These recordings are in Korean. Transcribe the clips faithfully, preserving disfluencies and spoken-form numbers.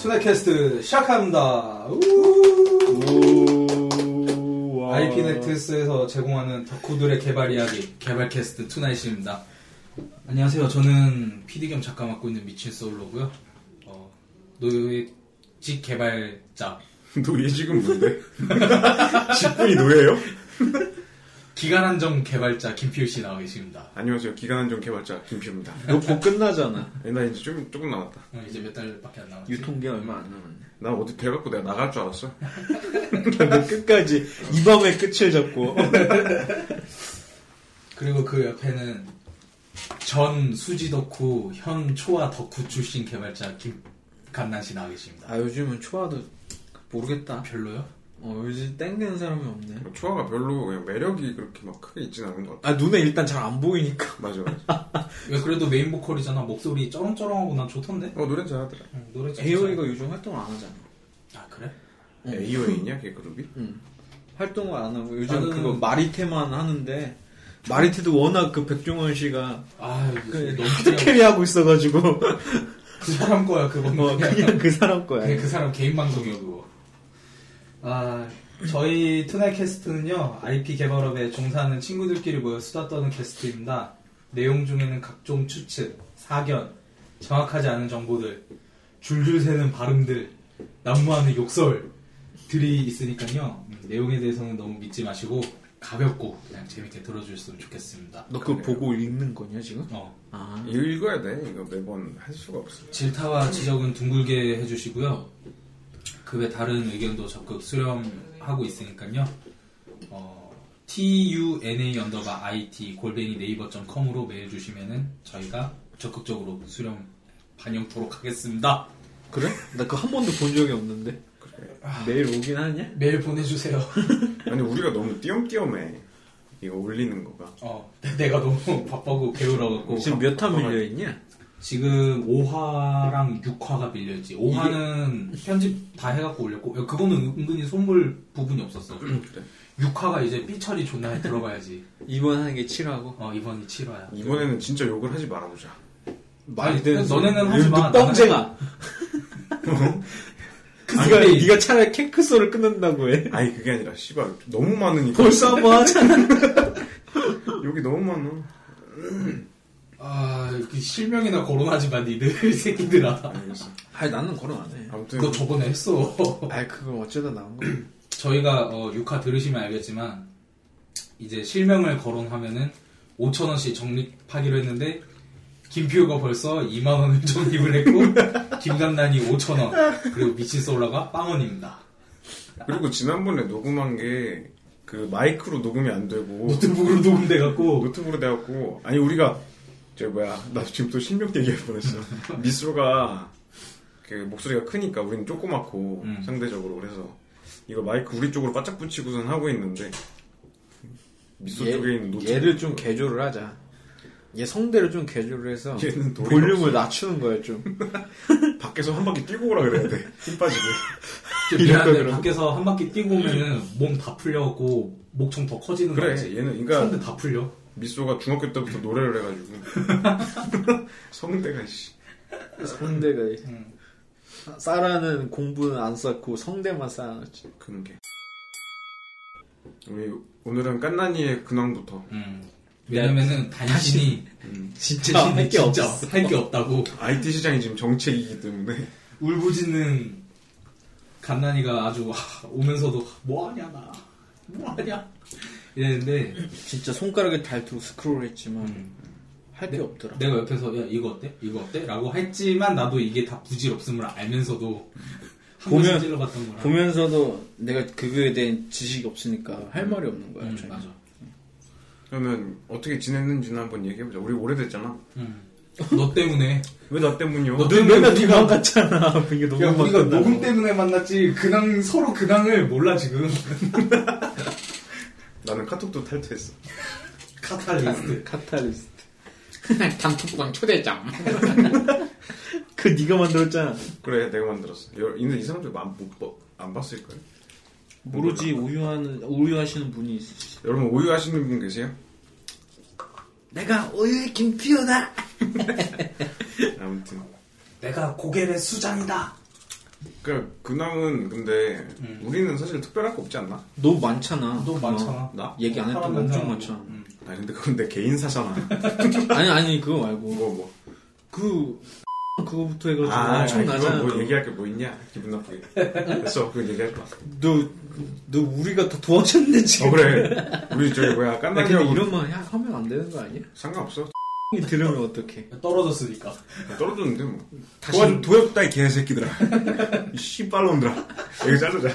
투네캐스트 시작합니다. 아이피네트스에서 제공하는 덕후들의 개발 이야기, 개발 캐스트 투나잇입니다. 안녕하세요. 저는 피디 겸 작가 맡고 있는 미친 소울로고요. 어, 노예직 개발자. 노예직은 뭔데? 직분이 노예예요? 기간 한정 개발자 김피우 씨 나와 계십니다. 안녕하세요. 기간 한정 개발자 김피우입니다. 너 곧 끝나잖아. 나 이제 조금 조금 남았다. 어, 이제 몇 달밖에 안 남았지. 유통기한 얼마 안 남았네. 나 어디 돼갖고 내가 나갈 줄 알았어. 너 끝까지 이 밤의 끝을 잡고. 그리고 그 옆에는 전 수지 덕후, 현 초아 덕후 출신 개발자 김간난 씨 나와 계십니다. 아 요즘은 초아도 모르겠다. 별로요? 어 요즘 땡기는 사람이 없네. 초아가 별로 그냥 매력이 그렇게 막 크게 있진 않은 것 같아. 아 눈에 일단 잘 안 보이니까. 맞아 맞아. 왜 그래도 메인 보컬이잖아. 목소리 쩌렁쩌렁하고 난 좋던데. 어 노래 잘하더라. 응, 노래 에이오이가 요즘 활동을 안 하잖아. 아 그래? 응. 에이오이냐 걔 그룹이? 응. 활동을 안 하고 요즘 나는... 그거 마리테만 하는데 마리테도 워낙 그 백종원 씨가 아 그 너무 캐리 하고 있어가지고 그 사람 거야 그건. 어, 그냥 그 사람 거야. 그, 그 사람 개인 방송이야 그거. 아 저희 투나잇 캐스트는요 아이피 개발업에 종사하는 친구들끼리 모여 수다 떠는 캐스트입니다. 내용 중에는 각종 추측, 사견, 정확하지 않은 정보들, 줄줄 새는 발음들, 난무하는 욕설들이 있으니까요. 음, 내용에 대해서는 너무 믿지 마시고 가볍고 그냥 재밌게 들어주셨으면 좋겠습니다. 너 그거 보고 읽는 거냐 지금? 어. 아. 읽어야 돼. 이거 매번 할 수가 없어. 질타와 지적은 둥글게 해주시고요. 그 외 다른 의견도 적극 수렴하고 있으니까요. 어, tuna 언더바 it 골뱅이 네이버 닷 컴으로 메일 주시면은 저희가 적극적으로 수렴 반영토록 하겠습니다. 그래? 나 그거 한 번도 본 적이 없는데. 그래. 메일 오긴 하냐? 메일 보내주세요. 아니 우리가 너무 띄엄띄엄해. 이거 올리는 거가. 어, 내가 너무 바빠고 게으러갖고. 지금 몇 화 밀려있냐? 지금 오 화랑 육 화가 밀려있지. 오 화는 이게... 편집 다 해갖고 올렸고, 그거는 은근히 손볼 부분이 없었어. 그래. 육 화가 이제 삐처리 존나 들어가야지. 이번 하는 게 칠 화고? 어, 이번이 칠 화야. 이번에는 진짜 욕을 하지 말아보자. 아니, 너네는 하지 마. 뻥쟁아. 네가, 네가 차라리 캔크소를 끊는다고 해. 아니 그게 아니라 씨발 너무 많으니까. 벌써 한번 하잖아. 여기 너무 많아. 아, 그 실명이나 거론하지 마, 니들 새끼들아. 알겠어. 아니 나는 거론 안 해. 아무튼 그거 저번에 했어. 아이 그거 어쩌다 나온 거야. 저희가 어, 육 화 들으시면 알겠지만 이제 실명을 거론하면은 오천 원씩 적립하기로 했는데 김피우가 벌써 이만 원을 적립을 했고 김간난이 오천 원 그리고 미친솔라가 빵 원입니다. 그리고 지난번에 녹음한 게 그 마이크로 녹음이 안 되고 노트북으로 녹음돼갖고 노트북으로 돼갖고 아니 우리가 저 뭐야 나 지금 또 실명 얘기할 뻔했어. 미소가 그 목소리가 크니까 우리는 조그맣고 음. 상대적으로 그래서 이거 마이크 우리 쪽으로 바짝 붙이고선 하고 있는데 미소 얘, 쪽에 있는 노트북 얘를 좀 개조를 하자. 얘 성대를 좀 개조를 해서 얘는 볼륨을 낮추는 거야 좀. 밖에서 한 바퀴 뛰고 오라 그래야 돼. 힘 빠지게. 미안한데 밖에서 한 바퀴 뛰고 오면은 몸 다 풀려갖고 목청 더 커지는 그래, 거지. 얘는 그러니까 성대 다 풀려. 미소가 중학교 때부터 노래를 해가지고 성대가 씨. 성대가 응. 쌓라는 공부는 안 쌓고 성대만 쌓아놨지. 그런 게. 우리 오늘은 깐나니의 근황부터. 음. 왜냐면은 단신이 음. 진짜 할 게 없어. 할 게 없다고. 아이티 시장이 지금 정책이기 때문에 울부짖는 간난이가 아주 오면서도 뭐하냐 나 뭐하냐 이랬는데 진짜 손가락에 달투로 스크롤했지만 음. 할 게 없더라. 내가 옆에서 야 이거 어때? 이거 어때? 라고 했지만 나도 이게 다 부질없음을 알면서도 한 번씩 찔러봤던 거라. 보면서도 내가 그거에 대한 지식이 없으니까 할 말이 없는 거야. 음, 맞아. 그러면 어떻게 지냈는지는 한번 얘기해보자. 우리 오래됐잖아. 음. 너 때문에. 왜 나 때문이요? 너 때문에 맨날 네가 갔잖아. 이게 녹음 야, 우리가 녹음 때문에 만났지. 근황 서로 근황을 몰라 지금. 나는 카톡도 탈퇴했어. 카탈리스트. 카탈리스트. 단톡방 초대장. 그 네가 만들었잖아. 그래 내가 만들었어. 근데 이 사람들 안, 못, 안 봤을걸? 모르지. 우유하는 우유 하시는 분이 있으시죠. 여러분 우유 하시는 분 계세요? 내가 우유의 김피우다. 아무튼 내가 고개의 수장이다. 그러니까 근황은 근데 음. 우리는 사실 특별할 거 없지 않나? 너무 많잖아. 너무 많잖아. 어, 나? 얘기 안 했던 거 엄청 많잖아. 음. 아니 근데 그건 내 개인사잖아. 아니 아니 그거 말고 뭐 뭐. 그 그거부터 해가지고 아, 엄청 나잖아. 뭐 얘기할 게 뭐 있냐? 기분 나쁘게. 됐어, 그건 얘기하지 마. 너, 너 우리가 다 도와줬는데 지금. 어 그래. 우리 저기 뭐야 근데 깐나기하고 이런 말 야, 하면 안 되는 거 아니야? 상관없어. 이 들으면 어떡해? 떨어졌으니까. 떨어졌는데 뭐. 다시- 도와 도와줬다 이 개새끼들아. 이 씨발놈들아. 여기 자르자.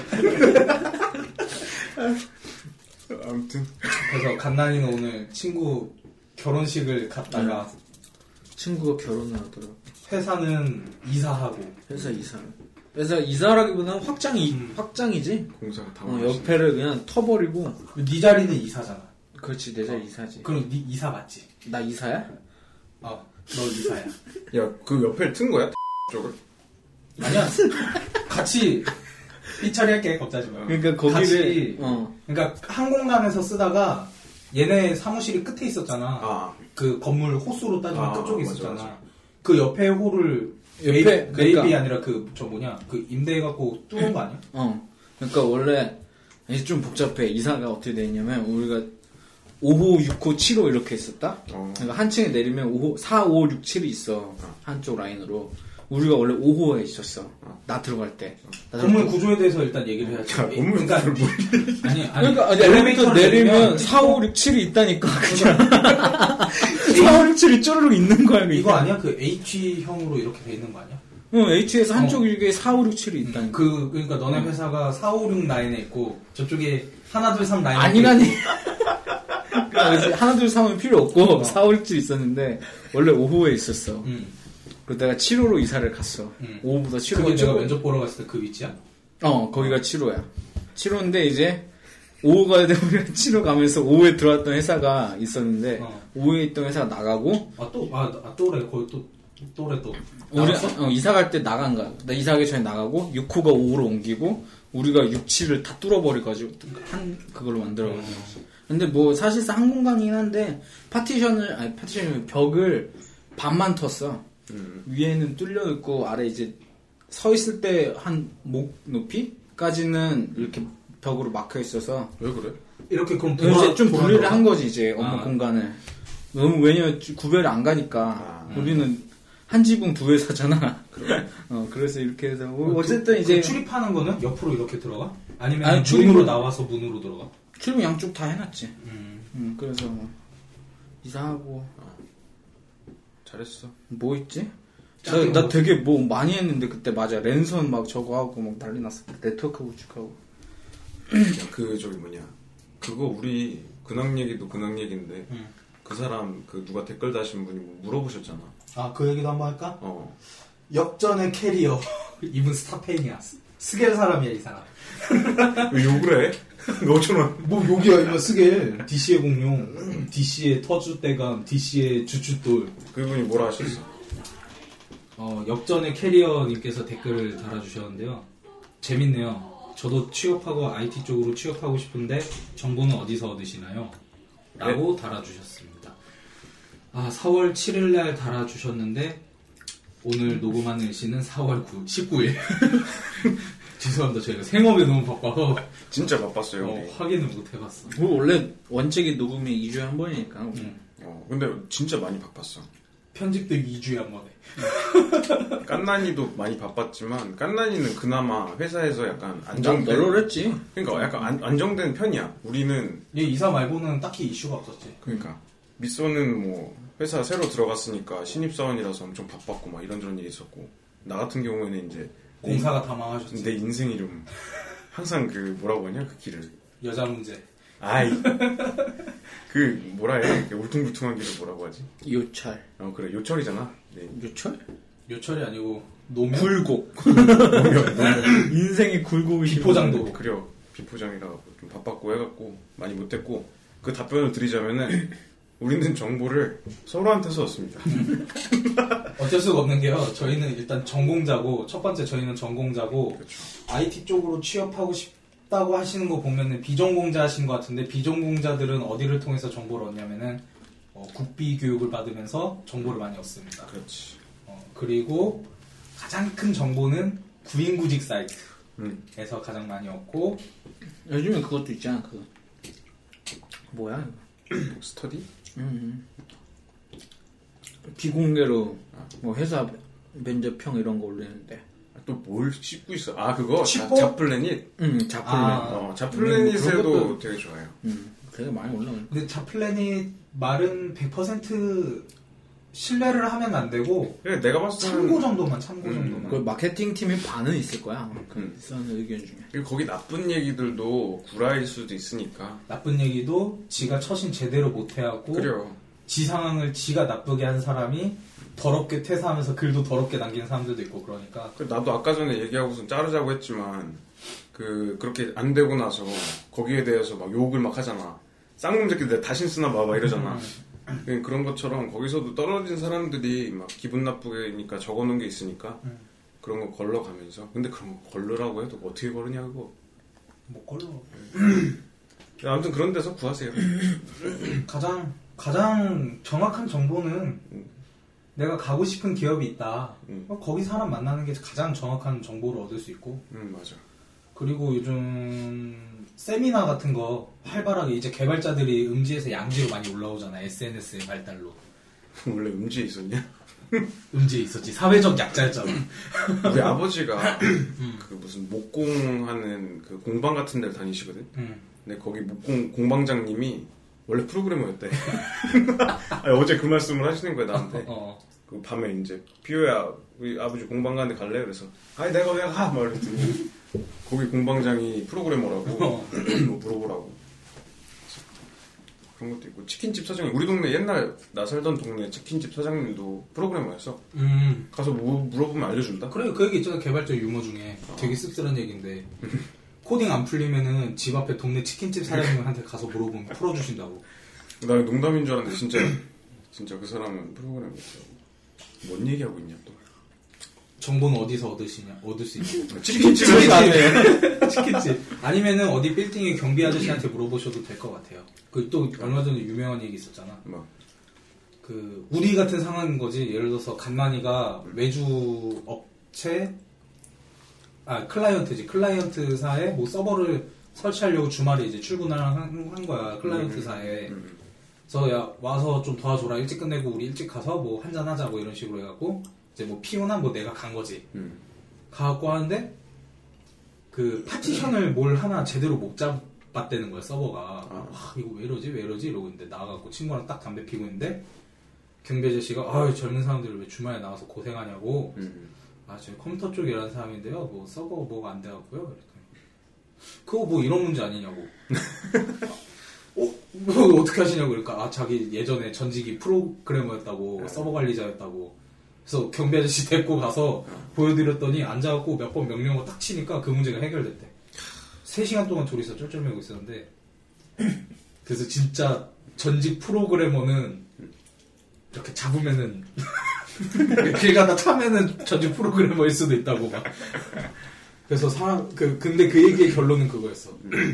아무튼 그래서 갓난이는 오늘 친구 결혼식을 갔다가 친구가 결혼을 하더라고. 회사는 이사하고 회사 이사. 회사 이사라기보다는 확장이 음. 확장이지. 공사가 다 어, 망했어. 옆에를 그냥 터버리고. 네 자리는 이사잖아. 그렇지 내 자리 이사지. 그럼 네 이사 맞지? 나 이사야? 어, 너 이사야. 야, 그 옆에 튼 거야? 쪽을? 아니야. 같이 이 처리할게 걱정하지 마. 그러니까 거기를 같이 어. 그러니까 한 공간에서 쓰다가 얘네 사무실이 끝에 있었잖아. 아, 그 건물 호수로 따지면 아, 끝쪽에 맞아, 있었잖아. 맞아. 그 옆에 홀을 옆에, 메이, 그러니까- 메이비 아니라 그 저 뭐냐 그 임대해갖고 뚫은 거 아니야? 어. 그러니까 원래 이게 좀 복잡해. 이사가 어떻게 돼 있냐면 우리가 오 호, 육 호, 칠 호 이렇게 있었다. 어. 그러니까 한 층에 내리면 오 호, 사, 오, 육, 칠이 있어. 한쪽 라인으로. 우리가 원래 오 호에 있었어. 나 들어갈 때. 나 건물 들어갈 때. 구조에 대해서 일단 얘기를 해야지. 야, 건물 그러니까 구조를 뭘 아니 아니 그러니까 아니, 엘리베이터 내리면 사 사, 오, 육, 칠이 있다니까. 그냥. 사, 오, 육, 칠이 쪼르륵 있는 거야. 그게. 이거 아니야? 그 H형으로 이렇게 돼 있는 거 아니야? 응, H에서 한쪽 어. 일개에 사, 오, 육, 칠이 있다니까. 그 그러니까 너네 회사가 사, 오, 육 라인에 있고 저쪽에 하나, 둘, 삼 라인에 아니라니. 있고. 그러니까 하나, 둘, 삼은 필요 없고 어. 사, 오, 육, 칠 있었는데 원래 오 호에 있었어. 음. 그리고 내가 칠 호로 이사를 갔어. 음. 오 호보다 칠 호가 그게 내가 조금- 면접 보러 갔을 때 그 위치야? 어, 거기가 칠 호야. 칠 호인데 이제 오 호 가야 되면 우리가 칠 호 가면서 오 호에 들어왔던 회사가 있었는데 어. 오 호에 있던 회사가 나가고 아 또 아 또래 거기 또 또래 또. 우리 나갔어? 어, 이사 갈 때 나간 거야. 나 이사 가기 전에 나가고 육 호가 오 호로 옮기고 우리가 육, 칠을 다 뚫어버려가지고 한 그걸로 만들어가지고. 근데 뭐 사실상 한 공간이긴 한데 파티션을 아니 파티션이 벽을 반만 텄어. 음. 위에는 뚫려 있고 아래 이제 서 있을 때 한 목 높이까지는 이렇게 벽으로 막혀 있어서 왜 그래? 이렇게 그럼 이제 돌아- 좀 돌아- 분리를 한 거지 이제 업무 아. 공간을. 너무 왜냐면 구별이 안 가니까 아. 우리는 한 지붕 두 회사잖아. 어 그래서 이렇게 해서 뭐 어쨌든 그, 이제 그 출입하는 거는 옆으로 이렇게 들어가? 아니면 아니, 문으로 출입은- 나와서 문으로 들어가? 출입 양쪽 다 해놨지. 음. 음, 그래서 뭐 이사하고 잘했어. 뭐 있지? 나, 짧게 나 뭐- 되게 뭐 많이 했는데 그때 맞아 랜선 막 저거 하고 막 난리 났어. 네트워크 구축하고. 야, 그 저기 뭐냐. 그거 우리 근황 얘기도 근황 얘기인데 음. 그 사람 그 누가 댓글 다신 분이 뭐 물어보셨잖아. 아 그 얘기도 한번 할까? 어. 역전의 캐리어 이분 스타팬이야. 스겔 사람이야 이 사람. 왜 욕을 해? 너 오천 원. 뭐 여기야 이거 스겔 디씨의 공룡, 디씨의 터줏대감, 디씨의 주춧돌. 그분이 뭐라 하셨어? 어, 역전의 캐리어님께서 댓글을 달아주셨는데요. 재밌네요. 저도 취업하고 아이티 쪽으로 취업하고 싶은데 정보는 어디서 얻으시나요? 라고 달아주셨습니다. 아, 사월 칠일날 달아주셨는데 오늘 녹음하는 시는 사월 십구일. 죄송합니다. 저희가 생업에 너무 바빠서 진짜 바빴어요. 어, 우리. 확인을 못 해봤어. 뭐 원래 원칙이 녹음이 이 주에 한 번이니까. 음. 어, 근데 진짜 많이 바빴어. 편집도 이 주에 한 번에. 깐난이도 많이 바빴지만 깐난이는 그나마 회사에서 약간 난 안정된 널널했지. 그러니까 약간 안, 안정된 편이야. 우리는 얘 이사 말고는 딱히 이슈가 없었지. 그러니까 미소는 뭐 회사 새로 들어갔으니까 신입사원이라서 엄청 바빴고 막 이런저런 일이 있었고 나 같은 경우에는 이제 공사가 다 망하셨지. 내 인생이 좀 항상 그 뭐라고 하냐 그 길을 여자 문제. 아이 그 뭐라 해 그 울퉁불퉁한 길을 뭐라고 하지? 요철. 어 그래 요철이잖아. 네. 요철? 요철이 아니고 노면? 굴곡. 인생의 굴곡이 비포장도. 그래요. 비포장이라 좀 바빴고 해갖고 많이 못했고 그 답변을 드리자면은 우리는 정보를 서로한테서 얻습니다. 어쩔 수가 없는 게요. 저희는 일단 전공자고 첫 번째 저희는 전공자고 그렇죠. 아이티 쪽으로 취업하고 싶다고 하시는 거 보면은 비전공자신 것 같은데 비전공자들은 어디를 통해서 정보를 얻냐면은 어, 국비 교육을 받으면서 정보를 많이 얻습니다. 그렇지. 어, 그리고 가장 큰 정보는 구인구직 사이트에서 음. 가장 많이 얻고 요즘에 그것도 있잖아. 그 뭐야? 스터디? 음. 비공개로 뭐 회사 면접평 이런 거 올리는데. 또 뭘 씹고 있어? 아 그거 자, 씹고? 자플래닛? 응, 자플래닛. 아. 어, 자플래닛에도 음, 그런 되게 좋아요. 음, 되게 많이 올라오네. 근데 자플래닛 말은 백 퍼센트 신뢰를 하면 안 되고 그래 내가 봤을 때는 참고 정도만 참고 음, 정도만. 그 마케팅 팀의 반은 있을 거야. 아마 그 음. 쓰는 의견 중에. 그리고 거기 나쁜 얘기들도 구라일 수도 있으니까. 나쁜 얘기도 지가 처신 제대로 못 해하고 그래요. 지 상황을 지가 나쁘게 한 사람이 더럽게 퇴사하면서 글도 더럽게 남기는 사람들도 있고 그러니까. 나도 아까 전에 얘기하고선 자르자고 했지만 그 그렇게 안 되고 나서 거기에 대해서 막 욕을 막 하잖아. 쌍놈 새끼들 내가 다신 쓰나 봐봐 이러잖아. 음. 그런 것처럼 거기서도 떨어진 사람들이 막 기분 나쁘게니까 적어놓은 게 있으니까 음. 그런 거 걸러가면서. 근데 그런 거 걸러라고 해도 뭐 어떻게 걸으냐 그거. 뭐 걸러. 아무튼 그런 데서 구하세요. 가장 가장 정확한 정보는 음. 내가 가고 싶은 기업이 있다. 음. 거기 사람 만나는 게 가장 정확한 정보를 얻을 수 있고. 음 맞아. 그리고 요즘 세미나 같은 거 활발하게 이제 개발자들이 음지에서 양지로 많이 올라오잖아. 에스엔에스의 발달로. 원래 음지에 있었냐? 음지에 있었지. 사회적 약자였잖아. 우리 아버지가 음. 그 무슨 목공하는 그 공방 같은 데를 다니시거든. 음. 근데 거기 목공 공방장님이 원래 프로그래머였대. 아니, 어제 그 말씀을 하시는 거야 나한테. 어. 그 밤에 이제 피오야 우리 아버지 공방 가는데 갈래? 그래서 아니 내가 왜 가? 막 이랬더니 거기 공방장이 프로그래머라고 어. 뭐 물어보라고. 그런 것도 있고 치킨집 사장님 우리 동네 옛날 나 살던 동네 치킨집 사장님도 프로그래머였어. 음. 가서 뭐 물어보면 알려준다. 그래 그 얘기 있잖아. 개발자 유머 중에 어. 되게 씁쓸한 얘기인데 코딩 안 풀리면은 집 앞에 동네 치킨집 사장님한테 가서 물어보면 풀어주신다고. 나는 농담인 줄 알았는데 진짜 진짜 그 사람은 프로그래머였어. 뭔 얘기하고 있냐 또. 정보는 어디서 얻으시냐? 얻을 수 있냐? 치킨집을 가네. 치킨집. 아니면은 어디 빌딩의 경비 아저씨한테 물어보셔도 될 것 같아요. 그 또 얼마 전에 유명한 얘기 있었잖아. 뭐? 그 우리 같은 상황인 거지. 예를 들어서 간만이가 외주 업체 아 클라이언트지. 클라이언트사에 뭐 서버를 설치하려고 주말에 이제 출근을 한, 한 거야. 클라이언트사에. 음, 음. 그래서 야 와서 좀 도와줘라. 일찍 끝내고 우리 일찍 가서 뭐 한잔 하자 뭐 이런 식으로 해갖고 이제 뭐 피오나 뭐 내가 간 거지. 음. 가갖고 하는데 그 파티션을 뭘 하나 제대로 못 잡았다는 거야 서버가. 아. 와 이거 왜 이러지 왜 이러지 이러고 있는데 나가갖고 친구랑 딱 담배 피고 있는데 경비 아저씨가 아유 젊은 사람들 왜 주말에 나와서 고생하냐고. 음. 아 저희 컴퓨터 쪽에 일하는 사람인데요. 뭐 서버 뭐가 안 돼갖고요. 그랬더니 그거 뭐 이런 문제 아니냐고. 어? 뭐 어떻게 하시냐고 그러니까 아 자기 예전에 전직이 프로그래머였다고. 네. 서버 관리자였다고. 그래서 경비 아저씨 데리고 가서 보여드렸더니 앉아갖고 몇 번 명령어 딱 치니까 그 문제가 해결됐대. 세 시간 동안 둘이서 쩔쩔매고 있었는데 그래서 진짜 전직 프로그래머는 이렇게 잡으면은 길 가다 타면은 전직 프로그래머일 수도 있다고 막. 그래서 사람 그 근데 그 얘기의 결론은 그거였어.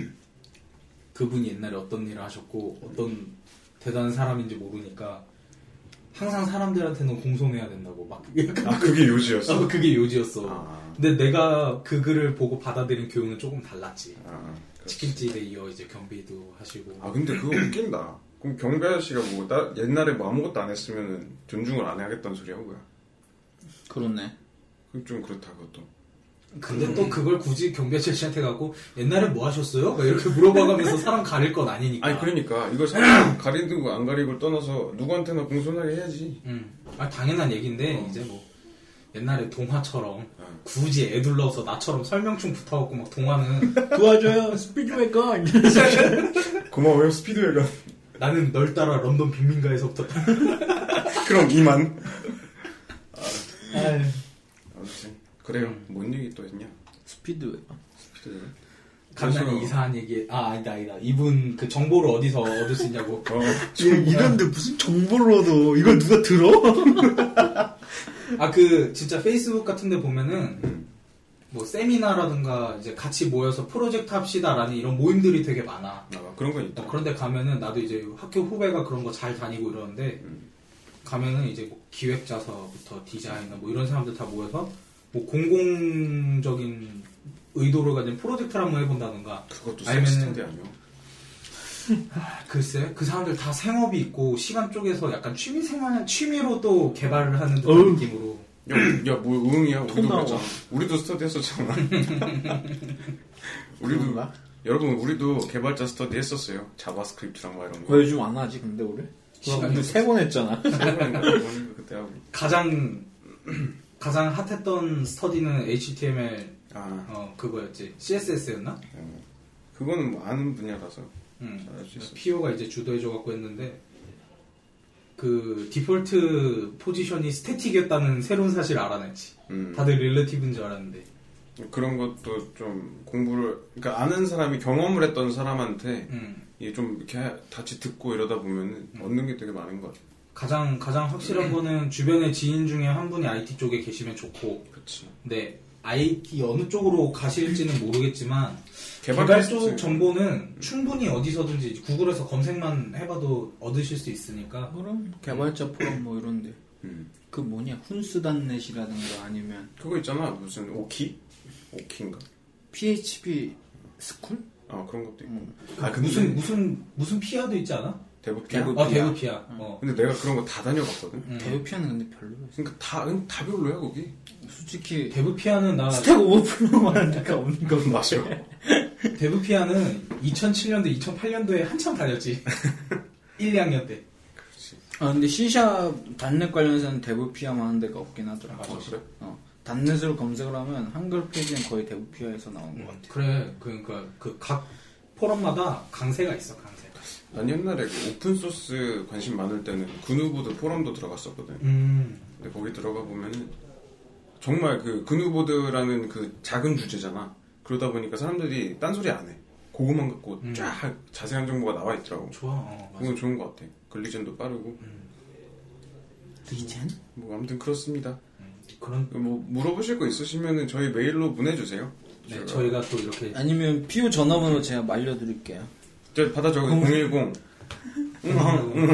그분이 옛날에 어떤 일을 하셨고 어떤 대단한 사람인지 모르니까 항상 사람들한테는 공손해야 된다고 막. 아 그게 요지였어? 어, 그게 요지였어. 아. 근데 내가 그 글을 보고 받아들인 교훈은 조금 달랐지. 아, 치킨집에 이어 이제 경비도 하시고. 아 근데 그거 웃긴다. 그럼 경비 아저씨가 뭐 나, 옛날에 뭐 아무것도 안 했으면 존중을 안 해야겠다는 소리야 뭐야? 그렇네. 그럼 좀 그렇다 그것도. 근데 음. 또 그걸 굳이 경비 아저씨한테 가고 옛날에 뭐 하셨어요? 막 이렇게 물어봐가면서 사람 가릴 건 아니니까. 아니 그러니까 이거 사람 가리고 안 가리고를 떠나서 누구한테나 공손하게 해야지. 음. 아 당연한 얘기인데 어. 이제 뭐 옛날에 동화처럼 어. 굳이 애둘러서 나처럼 설명충 붙어갖고 막 동화는 도와줘요 스피드웨건. 고마워요 스피드웨건. 나는 널 따라 런던 빈민가에서부터. 그럼 이만. 아, 아유. 아무튼. 그래요. 음. 뭔 얘기 또 했냐? 스피드웨건. 스피드웨건. 간단히 이상한 얘기. 아 아니다 아니다. 이분 그 정보를 어디서 얻을 수 있냐고. 어. 이런데 무슨 정보를 얻어? 이걸 누가 들어? 아 그 진짜 페이스북 같은데 보면은 음. 뭐 세미나라든가 이제 같이 모여서 프로젝트 합시다라는 이런 모임들이 되게 많아. 아 그런 건 있다. 어, 그런데 가면은 나도 이제 학교 후배가 그런 거 잘 다니고 이러는데 음. 가면은 이제 뭐 기획자서부터 디자이너 뭐 이런 사람들 다 모여서 뭐 공공적인 의도를 가진 프로젝트를 한번 해본다던가. 그것도 아니면은- 섹스텐데 아니요? 아, 글쎄, 그 사람들 다 생업이 있고 시간 쪽에서 약간 취미 생활, 취미로 또 개발을 하는 듯한 어휴. 느낌으로. 야, 야, 뭐 응이야? 우리도 나와. 그랬잖아. 우리도 스터디 했었잖아. 우리도 그런가? 여러분 우리도 개발자 스터디 했었어요. 자바스크립트랑 막 이런 거. 왜 요즘 안 하지 근데 우리? 시간이 세 번 했잖아. 그때 하고. 가장 가장 핫했던 스터디는 에이치티엠엘 아, 어 그거였지. 씨에스에스였나? 어. 그거는 뭐 아는 분야라서 응. 잘할 수 있어. 피오가 이제 주도해줘갖고 했는데 그 디폴트 포지션이 스태틱이었다는 새로운 사실을 알아냈지. 음. 다들 릴레티브인 줄 알았는데. 그런 것도 좀 공부를, 그러니까 아는 사람이 경험을 했던 사람한테 음. 이게 좀 이렇게 같이 듣고 이러다 보면 음. 얻는 게 되게 많은 것 같아. 가장 가장 확실한 거는 주변에 지인 중에 한 분이 아이티 쪽에 계시면 좋고. 그렇지. 근데 아이티 어느 쪽으로 가실지는 모르겠지만 개발 개발 테스트. 쪽 정보는 충분히 어디서든지 구글에서 검색만 해봐도 얻으실 수 있으니까. 그럼 개발자 포럼 뭐 이런데 음. 그 뭐냐 훈스단넷이라든가 아니면 그거 있잖아. 무슨 오키? 오키인가? 피에이치피 스쿨? 아, 그런 것도 있고. 음. 아, 근데 무슨 무슨 무슨 피아도 있지 않아? 대부피야? 대부- 아 피아. 대부 피아. 어. 근데 내가 그런 거 다 다녀봤거든. 음. 대우피아는 근데 별로였어. 그러니까 다, 응, 다 별로야, 거기. 솔직히 대부 피아는 나 스택 오버플로우 하는 데가 없는 거 맞아. 대부 피아는 이천칠 년도, 이천팔 년도에 한참 다녔지. 일, 이 학년 때. 아 근데 C샵 단넷 관련해서는 대부피아만 하는 데가 없긴 하더라. 맞아. 아, 그래? 어. 단넷으로 검색을 하면 한글 페이지는 거의 대부피아에서 나오는 것 같아. 그래, 그러니까 그 각 포럼마다 강세가 있어, 강세. 난 옛날에 그 오픈소스 관심 많을 때는 그누보드 포럼도 들어갔었거든. 음, 근데 거기 들어가 보면은 정말 그 그누보드라는 그 작은 주제잖아. 그러다 보니까 사람들이 딴소리 안 해. 그거만 갖고 음. 쫙 자세한 정보가 나와 있더라고. 좋아. 어, 맞아. 그건 좋은 것 같아. 글리젠도 빠르고. 리젠? 뭐 아무튼 그렇습니다. 그런, 뭐 물어보실 거 있으시면은 저희 메일로 보내주세요. 네, 제가- 저희가 또 이렇게. 아니면 피오 전화번호 제가 말려드릴게요. 저 받아 적어 공일공. 응항 응.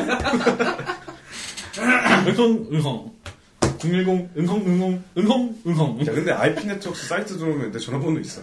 응헝 응헝 공일공 응헝 응헝 응헝 응헝. 야, 근데 아이피 네트워크 사이트 들어오면 내 전화번호 있어.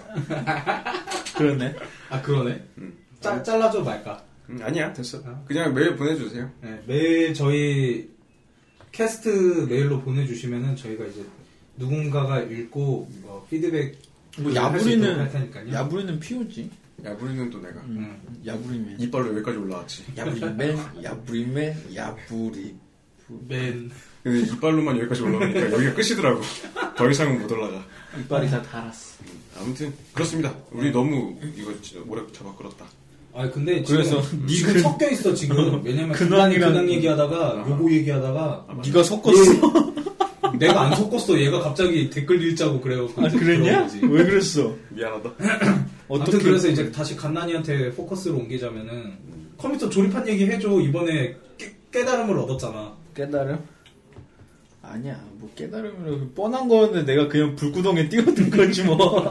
그러네. 아, 그러네. 음. 짜, 잘라줘 말까? 음, 아니야 됐어. 어? 그냥 메일 보내주세요. 네, 매일 저희 캐스트 메일로 보내주시면은 저희가 이제 누군가가 읽고 뭐 피드백 뭐 할수 있도록 할 야부리는 테니까요. 야부리는 피오지. 야부리는 또 내가 음. 야부리면 이빨로 여기까지 올라왔지. 야부리맨 야부리맨 야부리. 맨 근데 이빨로만 여기까지 올라오니까 여기가 끝이더라고. 더 이상은 못 올라가. 이빨이 다 달았어. 아무튼 그렇습니다. 우리 너무 이거 진짜 오래 잡아 끌었다. 아 근데 지금 그래서 지금 니 섞여 있어 지금. 왜냐면 근황이랑- 근황 근황 얘기하다가 요거 얘기하다가 네가 섞었어. 내가 안 섞었어. 얘가 갑자기 댓글 읽자고 그래갖고 아 그랬냐? 들어오지. 왜 그랬어? 미안하다. 아무튼 그래서 이제 다시 갓난이한테 포커스를 옮기자면은 컴퓨터 조립한 얘기 해줘. 이번에 깨, 깨달음을 얻었잖아. 깨달음? 아니야, 뭐 깨달음이라 뻔한 거였는데 내가 그냥 불구덩이에 뛰어든 거지 뭐.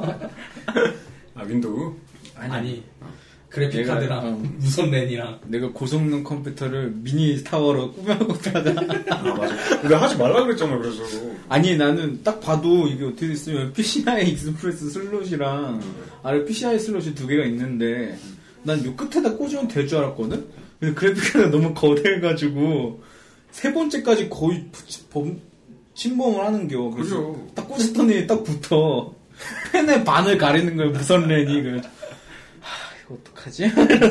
아 윈도우? 아니, 그래픽 내가, 카드랑 어. 무선 랜이랑 내가 고성능 컴퓨터를 미니 타워로 꾸며갖고 하다. 아 맞아. 근데 하지 말라 그랬잖아. 그래서 아니 나는 딱 봐도 이게 어떻게 됐으면 피시아이 익스프레스 슬롯이랑 아래 피시아이 슬롯이 두 개가 있는데 난 요 끝에다 꽂으면 될 줄 알았거든? 근데 그래픽카드가 너무 거대해가지고 세 번째까지 거의 부치- 범- 침범을 하는겨. 그래서 그죠. 딱 꽂았더니 딱 붙어. 펜의 반을 가리는 거야 무선 랜이. 그래서 하 이거 어떡하지?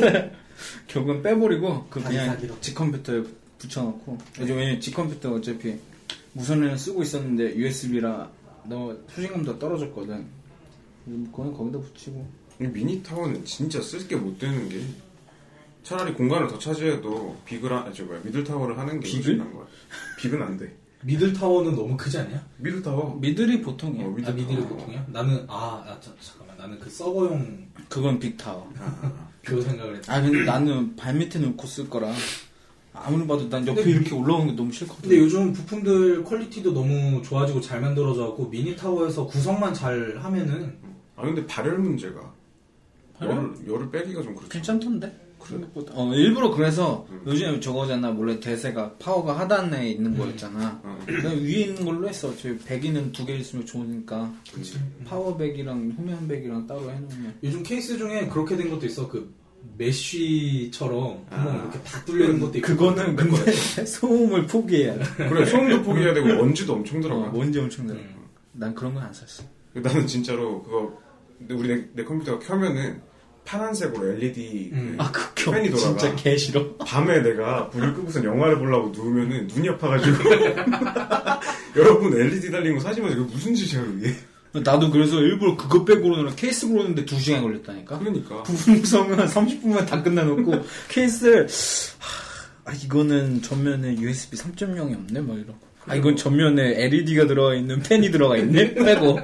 결국은 빼버리고 그 그냥 사기로. 지 컴퓨터에 붙여놓고 이제 왜냐면 지 컴퓨터 어차피 무선 랜을 쓰고 있었는데 유에스비라 너 수신감도 떨어졌거든. 그거는 거기다 붙이고. 이 미니 타워는 진짜 쓸 게 못 되는 게 차라리 공간을 더 차지해도 비글 하, 저 뭐야 미들 타워를 하는 게 비글? 훨씬 나은 거야. 비근 안 돼. 미들 타워는 너무 크지 않냐? 미들 타워. 미들이 보통이야. 어, 미들 아, 미들이 타워. 보통이야? 나는 아, 아 자, 잠깐만 나는 그 서버용 그건 빅타워. 그 생각을 했어. 아 근데 나는 발밑에 놓고 쓸 거라 아무리 봐도 난 옆에 근데 이렇게 올라오는 게 너무 싫거든. 근데 요즘 부품들 퀄리티도 너무 좋아지고 잘 만들어져갖고 미니 타워에서 구성만 잘 하면은 아 근데 발열 문제가 발열? 열을, 열을 빼기가 좀 그렇죠. 괜찮던데? 생각보다. 어, 일부러 그래서 음. 요즘에 저거잖아. 원래 대세가 파워가 하단에 있는 거였잖아. 음. 그냥 위에 있는 걸로 했어. 저희 배기는 두 개 있으면 좋으니까. 그치. 파워백이랑 후면백이랑 따로 해놓으면. 요즘 케이스 중에 그렇게 된 것도 있어. 그 메쉬처럼 구멍 아. 이렇게 다 뚫려 있는 것도 있고. 그거는 근데 소음을 포기해야 돼. 그래, 소음도 포기해야 되고 먼지도 엄청 들어가. 어, 먼지 엄청 들어. 음. 난 그런 건 안 샀어. 나는 진짜로 그거 우리 내, 내 컴퓨터가 켜면은 파란색으로 엘이디 음. 그 아, 그거 펜이 돌아가. 진짜 개 싫어. 밤에 내가 불을 끄고서 영화를 보려고 누우면은 눈이 아파가지고 여러분 엘이디 달린 거 사지 마세요. 이거 무슨 짓이야 그게. 나도 그래서 일부러 그거 빼고는 케이스 고르는데 두 시간 걸렸다니까. 그러니까 부품 구성은 삼십 분만 다 끝내놓고 케이스를 하, 아 이거는 전면에 유에스비 삼 점 영이 없네 막 이러고 아 이건 전면에 엘이디가 들어가 있는 펜이 들어가 있네 빼고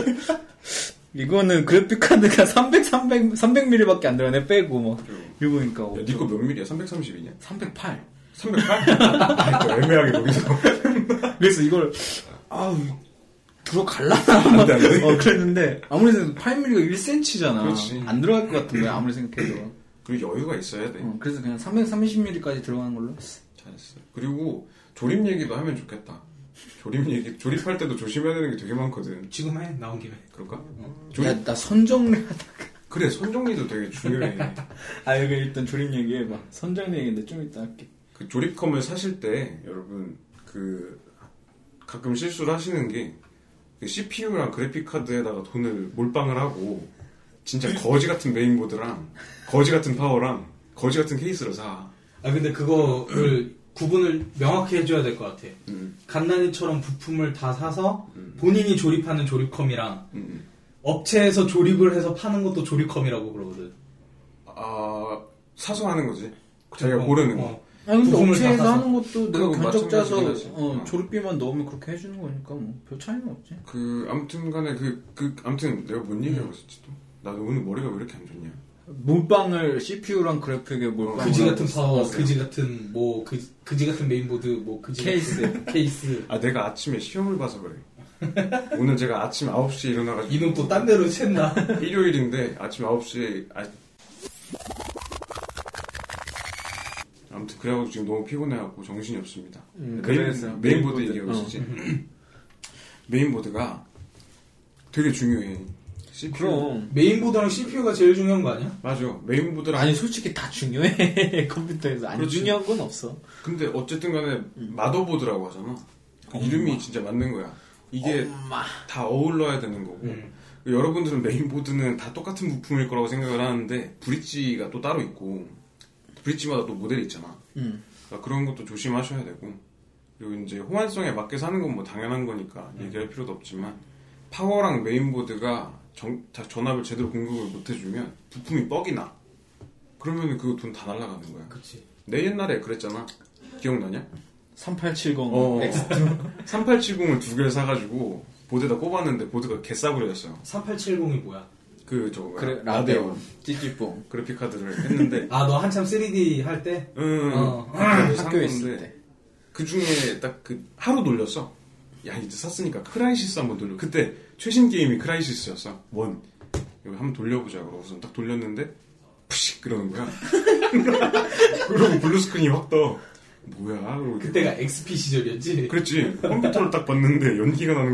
이거는 그래픽 카드가 삼백, 삼백, 삼백 밀리미터밖에 안 들어가네 빼고 막 이러니까 야, 니거 몇 밀이야? 삼백삼십이냐? 삼백팔. 삼백팔? 아, 또 애매하게 거기서. 그래서 이걸 아 들어갈라나 안 돼, 안 돼. 어, 그랬는데 아무래도 팔 밀리미터가 일 센티미터잖아. 그렇지. 안 들어갈 것 같은 거야 아무리 생각해도. 그리고 여유가 있어야 돼. 어, 그래서 그냥 삼백삼십 밀리미터까지 들어가는 걸로 했어. 잘했어. 그리고 조립 얘기도 하면 좋겠다. 조립 얘기, 조립할 때도 조심해야 되는 게 되게 많거든. 지금 해 나온 김에. 그럴까? 어. 조립? 야, 나 선정리하다. 그래, 선정리도 되게 중요해. 아, 여기 일단 조립 얘기해봐. 선정리 얘기인데 좀 이따 할게. 그 조립컴을 사실 때, 여러분, 그, 가끔 실수를 하시는 게, 그 씨피유랑 그래픽카드에다가 돈을 몰빵을 하고, 진짜 거지 같은 메인보드랑, 거지 같은 파워랑, 거지 같은 케이스를 사. 아 근데 그거를 구분을 명확히 해줘야 될 것 같아. 음, 갓난이처럼 부품을 다 사서 음, 본인이 조립하는 조립컴이랑 음. 업체에서 조립을 해서 파는 것도 조립컴이라고 그러거든. 아, 사서 하는 거지. 자기가 어, 고르는 거. 어. 아니, 근데 부품을 다 업체에서 사서. 하는 것도 내가 그거 견적 짜서 마찬가지긴 하지. 어, 어. 조립비만 넣으면 그렇게 해주는 거니까 뭐 별 차이는 없지. 그, 아무튼 간에 그, 그, 아무튼 내가 뭔 얘기하고 있었지 또? 나도 오늘 머리가 왜 이렇게 안 좋냐? 몰빵을 씨피유랑 그래픽에 몰빵. 그지 같은 파워, 그지 같은 뭐 그, 그지 같은 메인보드, 뭐 그지 케이스. 같은 케이스. 아, 내가 아침에 시험을 봐서 그래. 오늘 제가 아침 아홉 시에 일어나가지고. 이놈 또 딴 데로 샜나? 일요일인데 아침 아홉 시에. 아... 아무튼 그래가지고 지금 너무 피곤해갖고 정신이 없습니다. 음, 메인, 그래서 메인보드 메인보드. 얘기하고 어. 있었지. 메인보드가 되게 중요해. 씨피유. 그럼. 메인보드랑 씨피유가 제일 중요한 거 아니야? 맞아. 메인보드랑. 아니 솔직히 다 중요해 컴퓨터에서 안 그렇지. 중요한 건 없어. 근데 어쨌든 간에 마더보드라고 하잖아. 그 이름이 진짜 맞는 거야. 이게 엄마. 다 어울러야 되는 거고. 음. 여러분들은 메인보드는 다 똑같은 부품일 거라고 생각을 하는데 브릿지가 또 따로 있고 브릿지마다 또 모델이 있잖아. 음. 그러니까 그런 것도 조심하셔야 되고 그리고 이제 호환성에 맞게 사는 건 뭐 당연한 거니까 얘기할 필요도 없지만 파워랑 메인보드가 정, 자, 전압을 제대로 공급을 못 해주면 부품이 뻑이 나. 그러면 그거 돈 다 날아가는 거야. 그치. 내 옛날에 그랬잖아. 기억나냐? 삼팔칠공 어. 엑스투. 삼팔칠공을 두 개를 사가지고 보드에다 꼽았는데 보드가 개싸구려였어요. 삼팔칠공이 뭐야? 그 저거 그래 라데온 찌찌뽕. 그래픽 카드를 했는데 아, 너 한참 쓰리디 할 때? 응, 어. 학교에 있을 때. 그 중에 딱 그 하루 돌렸어. 야 이제 샀으니까 크라이시스 한번 돌려. 그때 최신 게임이 크라이시스였어. 원. 이거 한번 돌려보자. 그러고 우선 딱 돌렸는데 푸식 그러는 거야. 그러고 블루 스크린이 확 떠. 뭐야? 그러고 그때가 엑스피 시절이었지? 그랬지. 컴퓨터를 딱 봤는데 연기가 나는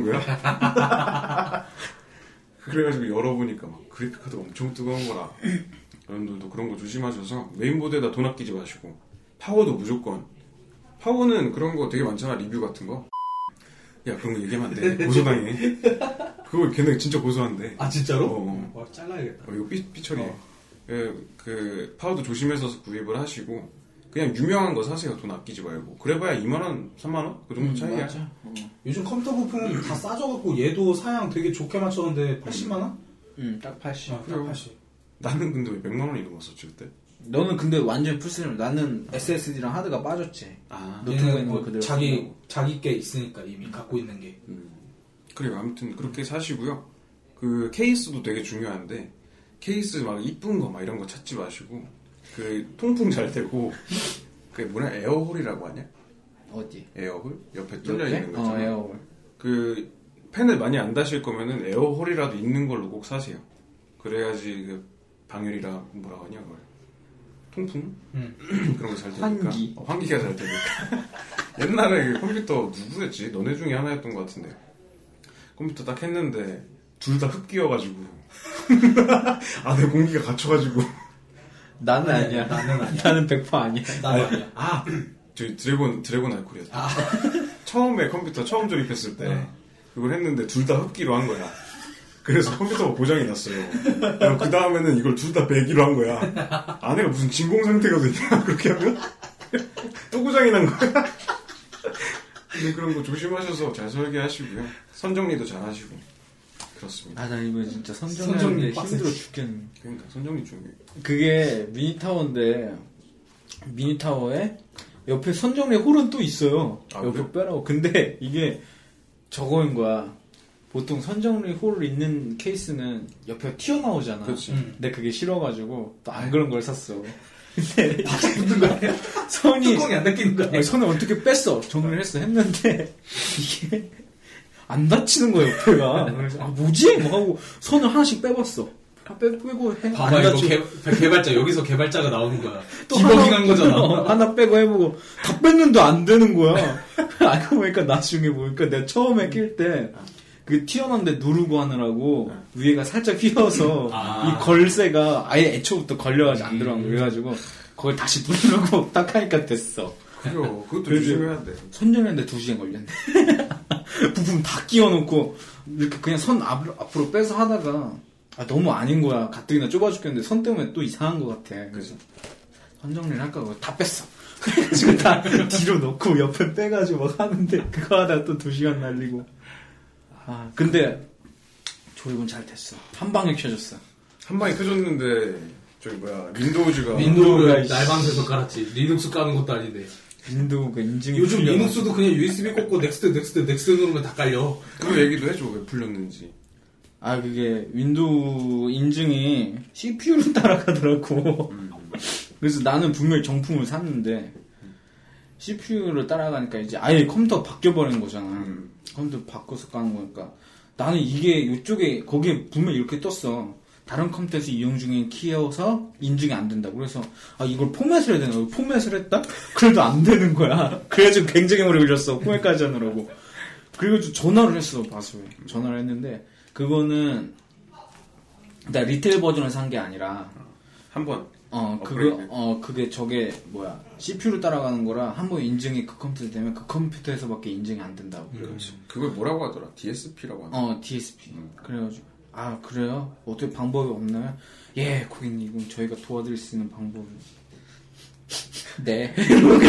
거야. 그래가지고 열어보니까 막 그래픽 카드가 엄청 뜨거운 거라. 여러분들도 그런 거 조심하셔서 메인보드에다 돈 아끼지 마시고 파워도 무조건. 파워는 그런 거 되게 많잖아. 리뷰 같은 거. 야 그런 거 얘기하면 안 돼. 고소당해. 그거 걔네 진짜 고소한데. 아, 진짜로? 어. 와, 잘라야겠다. 어, 이거 삐, 삐처리해. 어. 그, 그 파워도 조심해서 구입을 하시고 그냥 유명한 거 사세요. 돈 아끼지 말고. 그래봐야 이만 원, 삼만 원? 그 정도 차이야. 맞아. 어. 요즘 컴퓨터 부품 다 싸져갖고 얘도 사양 되게 좋게 맞췄는데 팔십만 원? 음, 딱 팔십. 아, 딱 팔십. 나는 근데 왜 백만 원이 넘었었지 그때? 너는 근데 완전 풀스림. 나는 에스에스디랑 하드가 빠졌지. 아, 노트북에 얘는 있는 뭐 거 그대로 자기, 쓰고. 자기 게 있으니까 이미 갖고 있는 게. 음. 그래요. 아무튼 그렇게 사시고요. 그 케이스도 되게 중요한데 케이스 막 이쁜 거 막 이런 거 찾지 마시고 그 통풍 잘 되고 그 뭐냐 에어홀이라고 하냐? 어디? 에어홀? 옆에 뚫려 옆에? 있는 거 어, 있잖아. 에어홀. 그 펜을 많이 안 다실 거면은 에어홀이라도 있는 걸로 꼭 사세요. 그래야지 그 방열이라 뭐라고 하냐 그걸 통풍 음. 그런 게 잘 되니까 환기. 어, 환기가 잘 되니까 옛날에 그 컴퓨터 누구였지? 너네 중에 하나였던 것 같은데 컴퓨터 딱 했는데 둘 다 흡기여가지고 안에 공기가 갇혀가지고 나는 아니야. 나는 아니야. 나는 백 퍼센트 아니야. 나도 아니야. 아 저희 드래곤 드래곤 알콜이었다. 아. 처음에 컴퓨터 처음 조립했을 때 어. 그걸 했는데 둘 다 흡기로 한 거야. 그래서 컴퓨터가 고장이 났어요. 그 다음에는 이걸 둘 다 배기로 한 거야. 안에가 무슨 진공 상태가 되냐 그렇게 하면 또 고장이 난 거야. 근데 그런 거 조심하셔서 잘 설계하시고요. 선정리도 잘 하시고 그렇습니다. 아, 나 이거 진짜 선정리 선정리 빡세지. 힘들어 죽겠네. 그러니까 선정리 중요해. 그게 미니타워인데 미니타워에 옆에 선정리 홀은 또 있어요. 아, 옆에 그래요? 빼라고. 근데 이게 저거인 거야. 보통 선정리 홀 있는 케이스는 옆에 튀어나오잖아. 그렇지. 음. 근데 그게 싫어가지고 또 안 그런 걸 샀어. 근데 바닥에 붙는 거야? 선이 뚜껑이 안 닫히는 거야? 아니, 선을 어떻게 뺐어. 정리를 했어. 했는데 이게 안 닫히는 거야 옆에가. 그래서 아 뭐지? 뭐 하고 선을 하나씩 빼봤어. 다 빼, 빼고 해. 봐봐, 안 이거 닫히고. 개, 개발자, 여기서 개발자가 나오는 거야. 또 디버깅한 하나- 거잖아. 어, 하나 빼고 해보고 다 뺐는데 안 되는 거야. 알고 보니까 나중에 보니까 내가 처음에 낄 때 그 튀어나온데 누르고 하느라고 위에가 살짝 휘어서 아. 이 걸쇠가 아예 애초부터 걸려가지고 안 들어간 거 그래가지고 그걸 다시 누르고 딱 하니까 됐어. 그래요. 그것도 그래도- 조심해야 돼. 선정했는데 두 시간 걸렸네. 부품 다 끼워놓고 이렇게 그냥 선 앞, 앞으로 빼서 하다가 아, 너무 아닌 거야. 가뜩이나 좁아 죽겠는데 선 때문에 또 이상한 것 같아. 그래서 선정리를 할까 고 다 뺐어. 그래가지고 다 뒤로 놓고 옆에 빼가지고 막 하는데 그거 하다가 또 두 시간 날리고. 아 근데 조립은 잘 됐어. 한 방에 켜졌어. 한 방에 켜졌는데 저기 뭐야 윈도우즈가 윈도우를 윈도우가 날방새서 깔았지. 리눅스 까는 것도 아닌데. 윈도우가 인증이 요즘 풀려가지고. 리눅스도 그냥 유에스비 꽂고 넥스트, 넥스트, 넥스트 누르면 다 깔려. 그 얘기도 해줘 왜 풀렸는지. 아 그게 윈도우 인증이 씨피유를 따라가더라고. 그래서 나는 분명히 정품을 샀는데 씨피유를 따라가니까 이제 아예 컴퓨터가 바뀌어버린 거잖아. 음. 컴퓨터 바꿔서 까는 거니까 나는 이게 이쪽에 거기에 분명히 이렇게 떴어. 다른 컴퓨터에서 이용 중인 키여서 인증이 안 된다고. 그래서 아 이걸 포맷을 해야 되나? 포맷을 했다? 그래도 안 되는 거야. 그래가지고 굉장히 오래 걸렸어. 포맷까지 하느라고. 그래가지고 전화를 했어. 바스에 전화를 했는데 그거는 나 리테일 버전을 산 게 아니라 한번 어 업그레이드. 그거 어 그게 저게 뭐야 씨피유로 따라가는 거라 한 번 인증이 그 컴퓨터 되면 그 컴퓨터에서밖에 인증이 안 된다고. 그렇지. 그걸 뭐라고 하더라? 디에스피라고 하나? 어 디에스피. 그래가지고 아 그래요? 어떻게 방법이 없나요? 예 고객님 이건 저희가 도와드릴 수 있는 방법이 네.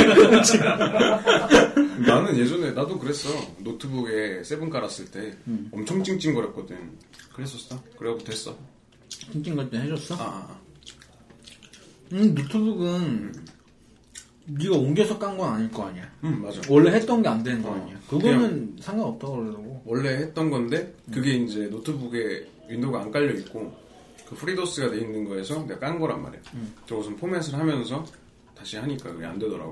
나는 예전에 나도 그랬어. 노트북에 세븐 깔았을 때 음. 엄청 찡찡거렸거든. 그랬었어. 그래갖고 됐어. 찡찡 갈때 해줬어? 아, 아, 아. 음 노트북은 네가 옮겨서 깐 건 아닐 거 아니야. 음 맞아. 원래 했던 게 안 되는 거 어, 아니야. 그거는 상관없다고 그러더라고. 원래 했던 건데 그게 이제 노트북에 윈도우가 안 깔려 있고 그 프리도스가 돼 있는 거에서 내가 깐 거란 말이야. 음. 저것은 포맷을 하면서 다시 하니까 그게 안 되더라고.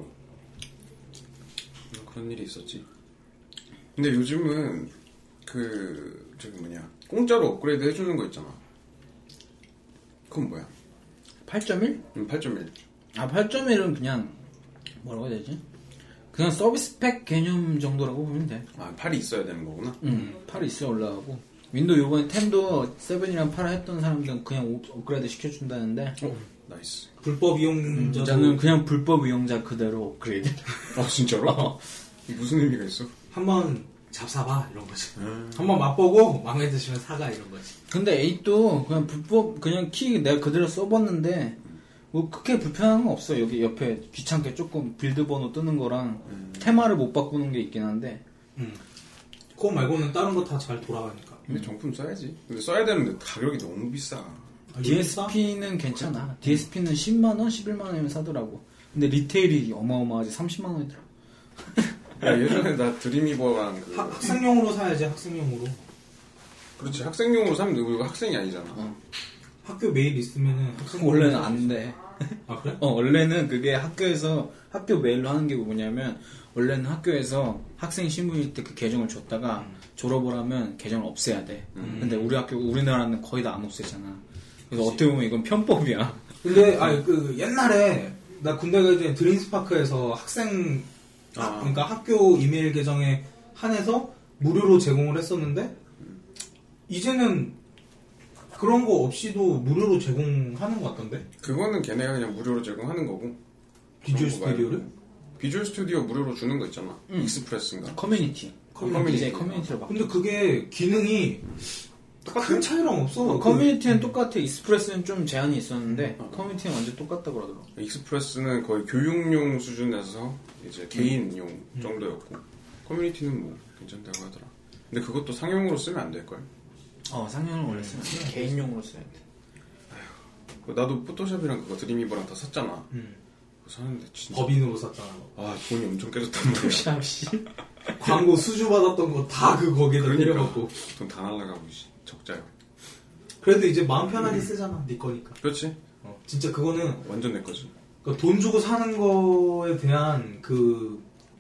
음, 그런 일이 있었지. 근데 요즘은 그 저기 뭐냐 공짜로 업그레이드 해주는 거 있잖아. 그건 뭐야? 팔 점 일? 음, 팔 점 일. 아 팔 점 일은 그냥 뭐라고 해야 되지? 그냥 서비스 팩 개념 정도라고 보면 돼. 아, 팔이 있어야 되는 거구나. 응. 팔이 있어야 올라가고. 윈도우 요번에 텐도 칠이랑 팔 했던 사람들은 그냥 업- 업그레이드 시켜준다는데 어, 나이스. 불법 이용자도 저는 그냥 불법 이용자 그대로 업그레이드. 아, 진짜로? 어. 이게 무슨 의미가 있어? 한번 잡사봐 이런 거지. 음. 한번 맛보고 마음에 드시면 사가 이런 거지. 근데 에잇도 그냥 불법 그냥 키 내가 그대로 써봤는데 뭐 크게 불편한 건 없어. 여기 옆에 귀찮게 조금 빌드 번호 뜨는 거랑 음. 테마를 못 바꾸는 게 있긴 한데 음. 그거 말고는 다른 거 다 잘 돌아가니까. 근데 정품 써야지. 근데 써야 되는데 가격이 너무 비싸. 아, 디에스피는 괜찮아. 디에스피는 십만 원, 십일만 원이면 사더라고. 근데 리테일이 어마어마하지 삼십만 원이더라. 야, 예전에 나 드림이버랑 그. 학, 학생용으로 사야지 학생용으로. 그렇지, 학생용으로 사면 되고, 이거 학생이 아니잖아. 어. 학교 메일 있으면은 학생 원래는 안 돼. 아 그래? 어, 원래는 그게 학교에서 학교 메일로 하는 게 뭐냐면 원래는 학교에서 학생 신분일 때 그 계정을 줬다가 졸업을 하면 계정을 없애야 돼. 음. 근데 우리 학교 우리나라는 거의 다 안 없애잖아. 그래서 어떻게 보면 이건 편법이야. 근데 아니 그 옛날에 나 군대 가기 전에 드림스파크에서 학생 아. 그러니까 학교 이메일 계정에 한해서 무료로 제공을 했었는데 이제는 그런 거 없이도 무료로 제공하는 것 같던데? 그거는 걔네가 그냥 무료로 제공하는 거고. 비주얼 스튜디오를? 비주얼 스튜디오 무료로 주는 거 있잖아. 음. 익스프레스인가? 커뮤니티. 커뮤니티. 커뮤니티로 바 근데 그게 기능이 큰 차이랑 없어. 어, 커뮤니티는 그... 똑같아. 익스프레스는 좀 제한이 있었는데 어. 커뮤니티는 완전 똑같다 그러더라고. 익스프레스는 거의 교육용 수준에서 이제 개인용 음. 정도였고 커뮤니티는 뭐 괜찮다고 하더라. 근데 그것도 상용으로 쓰면 안 될걸? 어, 상용으로 원래 쓰면 돼. 개인용으로 써야 돼. 아휴, 나도 포토샵이랑 그거 드림이버랑 다 샀잖아. 음. 사는데 진짜 법인으로 샀잖아. 아, 돈이 엄청 깨졌단 말이야. 포토샵 씨. 광고 수주 받았던 거 다 그 거기에다 그러니까, 때려갖고 돈 다 날라가고 적자요. 그래도 이제 마음 편하게 쓰잖아. 네 거니까. 그렇지. 어, 진짜 그거는 완전 내 거지. 그러니까 돈 주고 사는 거에 대한 그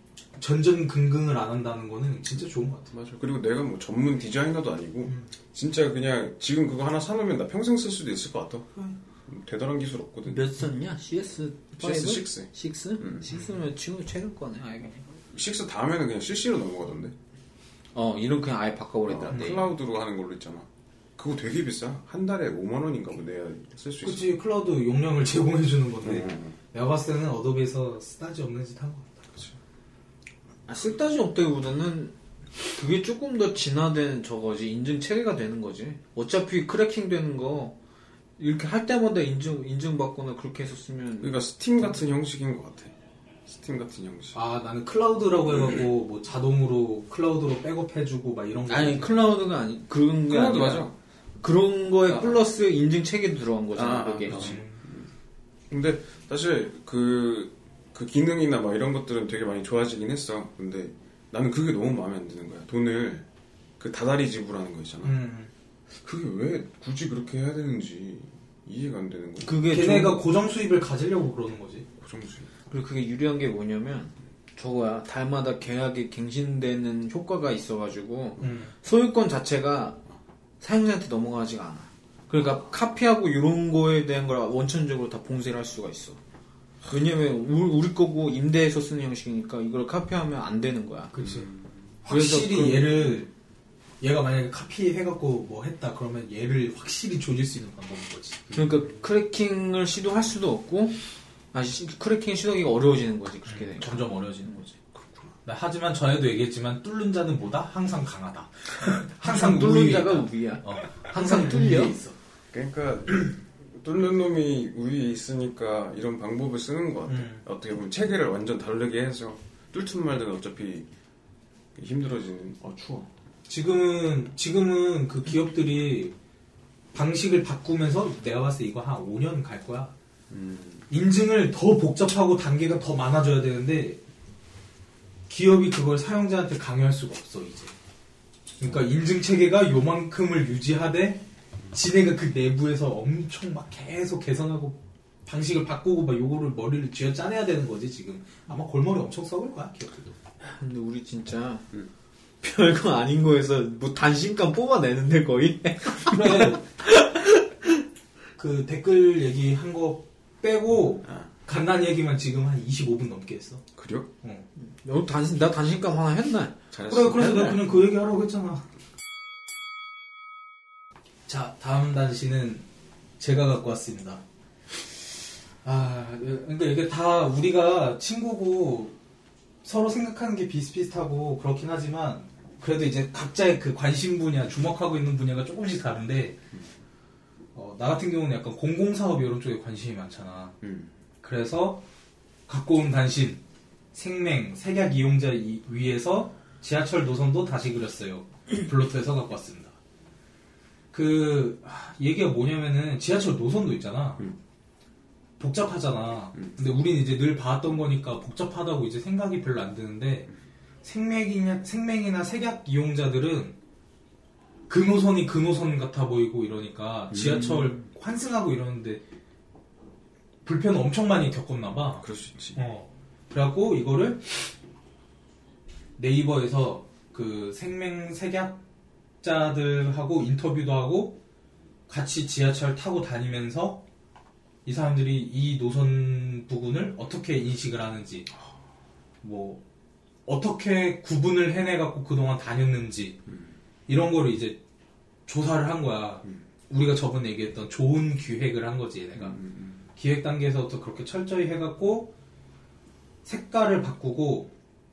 전전긍긍을 안 한다는 거는 진짜 좋은 것 같아. 맞아. 그리고 내가 뭐 전문 디자이너도 아니고 음. 진짜 그냥 지금 그거 하나 사놓으면 나 평생 쓸 수도 있을 것 같아. 음. 대단한 기술 없거든. 몇 썼냐? 씨에스 씨에스 육. 육? 음. 육은 지금 최근 거네. 아이고. 육 다음에는 그냥 씨씨로 넘어가던데. 어, 이름 그냥 아예 바꿔버렸다. 어, 클라우드로 하는 걸로 있잖아. 그거 되게 비싸. 한 달에 오만 원인가 뭐 내야 쓸 수 있어. 그치, 클라우드 용량을 제공해주는 건데 음. 내가 봤을 때는 어도비에서 쓰다지 없는 짓 한 것 같다. 그치. 아, 쓸데없이 없다기보다는 그게 조금 더 진화된 저거지. 인증 체계가 되는 거지. 어차피 크래킹 되는 거 이렇게 할 때마다 인증 인증받거나 그렇게 해서 쓰면. 그러니까 스팀 같은 형식인 것 같아. 스팀 같은 형식. 아, 나는 클라우드라고 해갖고 뭐 자동으로 클라우드로 백업해주고 막 이런 거. 아니, 클라우드가 아니 그런 게 클라우드 아니라 맞아. 그런 거에 아. 플러스 인증 체계도 들어간 거잖아. 아, 그게. 그렇지. 음. 근데 사실 그, 그 기능이나 막 이런 것들은 되게 많이 좋아지긴 했어. 근데 나는 그게 너무 마음에 안 드는 거야. 돈을 그 다달이 지불하는 거 있잖아. 음. 그게 왜 굳이 그렇게 해야 되는지 이해가 안 되는 거야. 그게 걔네가 좀... 고정 수입을 가지려고 그러는 거지. 고정 수입. 그리고 그게 유리한 게 뭐냐면 저거야. 달마다 계약이 갱신되는 효과가 있어가지고 음. 소유권 자체가 사용자한테 넘어가지가 않아. 그러니까 카피하고 이런 거에 대한 걸 원천적으로 다 봉쇄를 할 수가 있어. 왜냐면 우리 거고 임대해서 쓰는 형식이니까 이걸 카피하면 안 되는 거야. 그렇지. 음. 확실히 그, 얘를 얘가 만약에 카피해갖고 뭐 했다 그러면 얘를 확실히 조질 수 있는 방법인 거지. 그러니까 크래킹을 시도할 수도 없고 아, 크래킹 시도하기가 어려워지는 거지. 그렇게 음, 되니까. 점점 어려워지는 거지. 그렇구나. 하지만 전에도 얘기했지만 뚫는 자는 뭐다? 항상 강하다. 항상 뚫는 자가 우위야. 어, 항상 뚫려 있어. 그러니까 뚫는 놈이 우위에 있으니까 이런 방법을 쓰는 것 같아. 음. 어떻게 보면 체계를 완전 다르게 해서 뚫든 말든 어차피 힘들어지는. 아 추워. 지금은 지금은 그 기업들이 방식을 바꾸면서 내가 봤을 때 이거 한 오 년 갈 거야. 음. 인증을 더 복잡하고 단계가 더 많아져야 되는데 기업이 그걸 사용자한테 강요할 수가 없어 이제. 그러니까 인증 체계가 요만큼을 유지하되 지네가 그 내부에서 엄청 막 계속 개선하고 방식을 바꾸고 막 요거를 머리를 쥐어 짜내야 되는 거지 지금. 아마 골머리 엄청 썩을 거야 기업들도. 근데 우리 진짜 음. 별거 아닌 거에서 뭐 단신감 뽑아내는데 거의. 그래. 그 댓글 얘기한 거 빼고 아. 간단 얘기만 지금 한 이십오 분 넘게 했어. 그래요? 어. 너 단신 나 단신감 하나 했나? 그래 그래서 내가 그냥 그 얘기 하라고 했잖아. 자, 다음 단신은 제가 갖고 왔습니다. 아, 그러니까 이게 다 우리가 친구고 서로 생각하는 게 비슷비슷하고 그렇긴 하지만 그래도 이제 각자의 그 관심 분야, 주목하고 있는 분야가 조금씩 다른데 어, 나 같은 경우는 약간 공공사업 이런 쪽에 관심이 많잖아. 음. 그래서 갖고 온 단신 생맹, 색약 이용자 이, 위에서 지하철 노선도 다시 그렸어요. 블로트에서 갖고 왔습니다. 그 얘기가 뭐냐면은 지하철 노선도 있잖아. 음. 복잡하잖아. 음. 근데 우린 이제 늘 봐왔던 거니까 복잡하다고 이제 생각이 별로 안 드는데 음. 생맥이나 생맥이나 색약 이용자들은 그 노선이 그 노선 같아 보이고 이러니까 지하철 음. 환승하고 이러는데 불편 엄청 많이 겪었나 봐. 그럴 수 있지. 어. 그래갖고 이거를 네이버에서 그 생맹 색약자들하고 인터뷰도 하고 같이 지하철 타고 다니면서 이 사람들이 이 노선 부분을 어떻게 인식을 하는지, 뭐 어떻게 구분을 해내갖고 그동안 다녔는지 음. 이런 거를 이제 조사를 한 거야. 음. 우리가 저번에 얘기했던 좋은 기획을 한 거지, 얘네가. 음, 음. 기획 단계에서부터 그렇게 철저히 해갖고 색깔을 바꾸고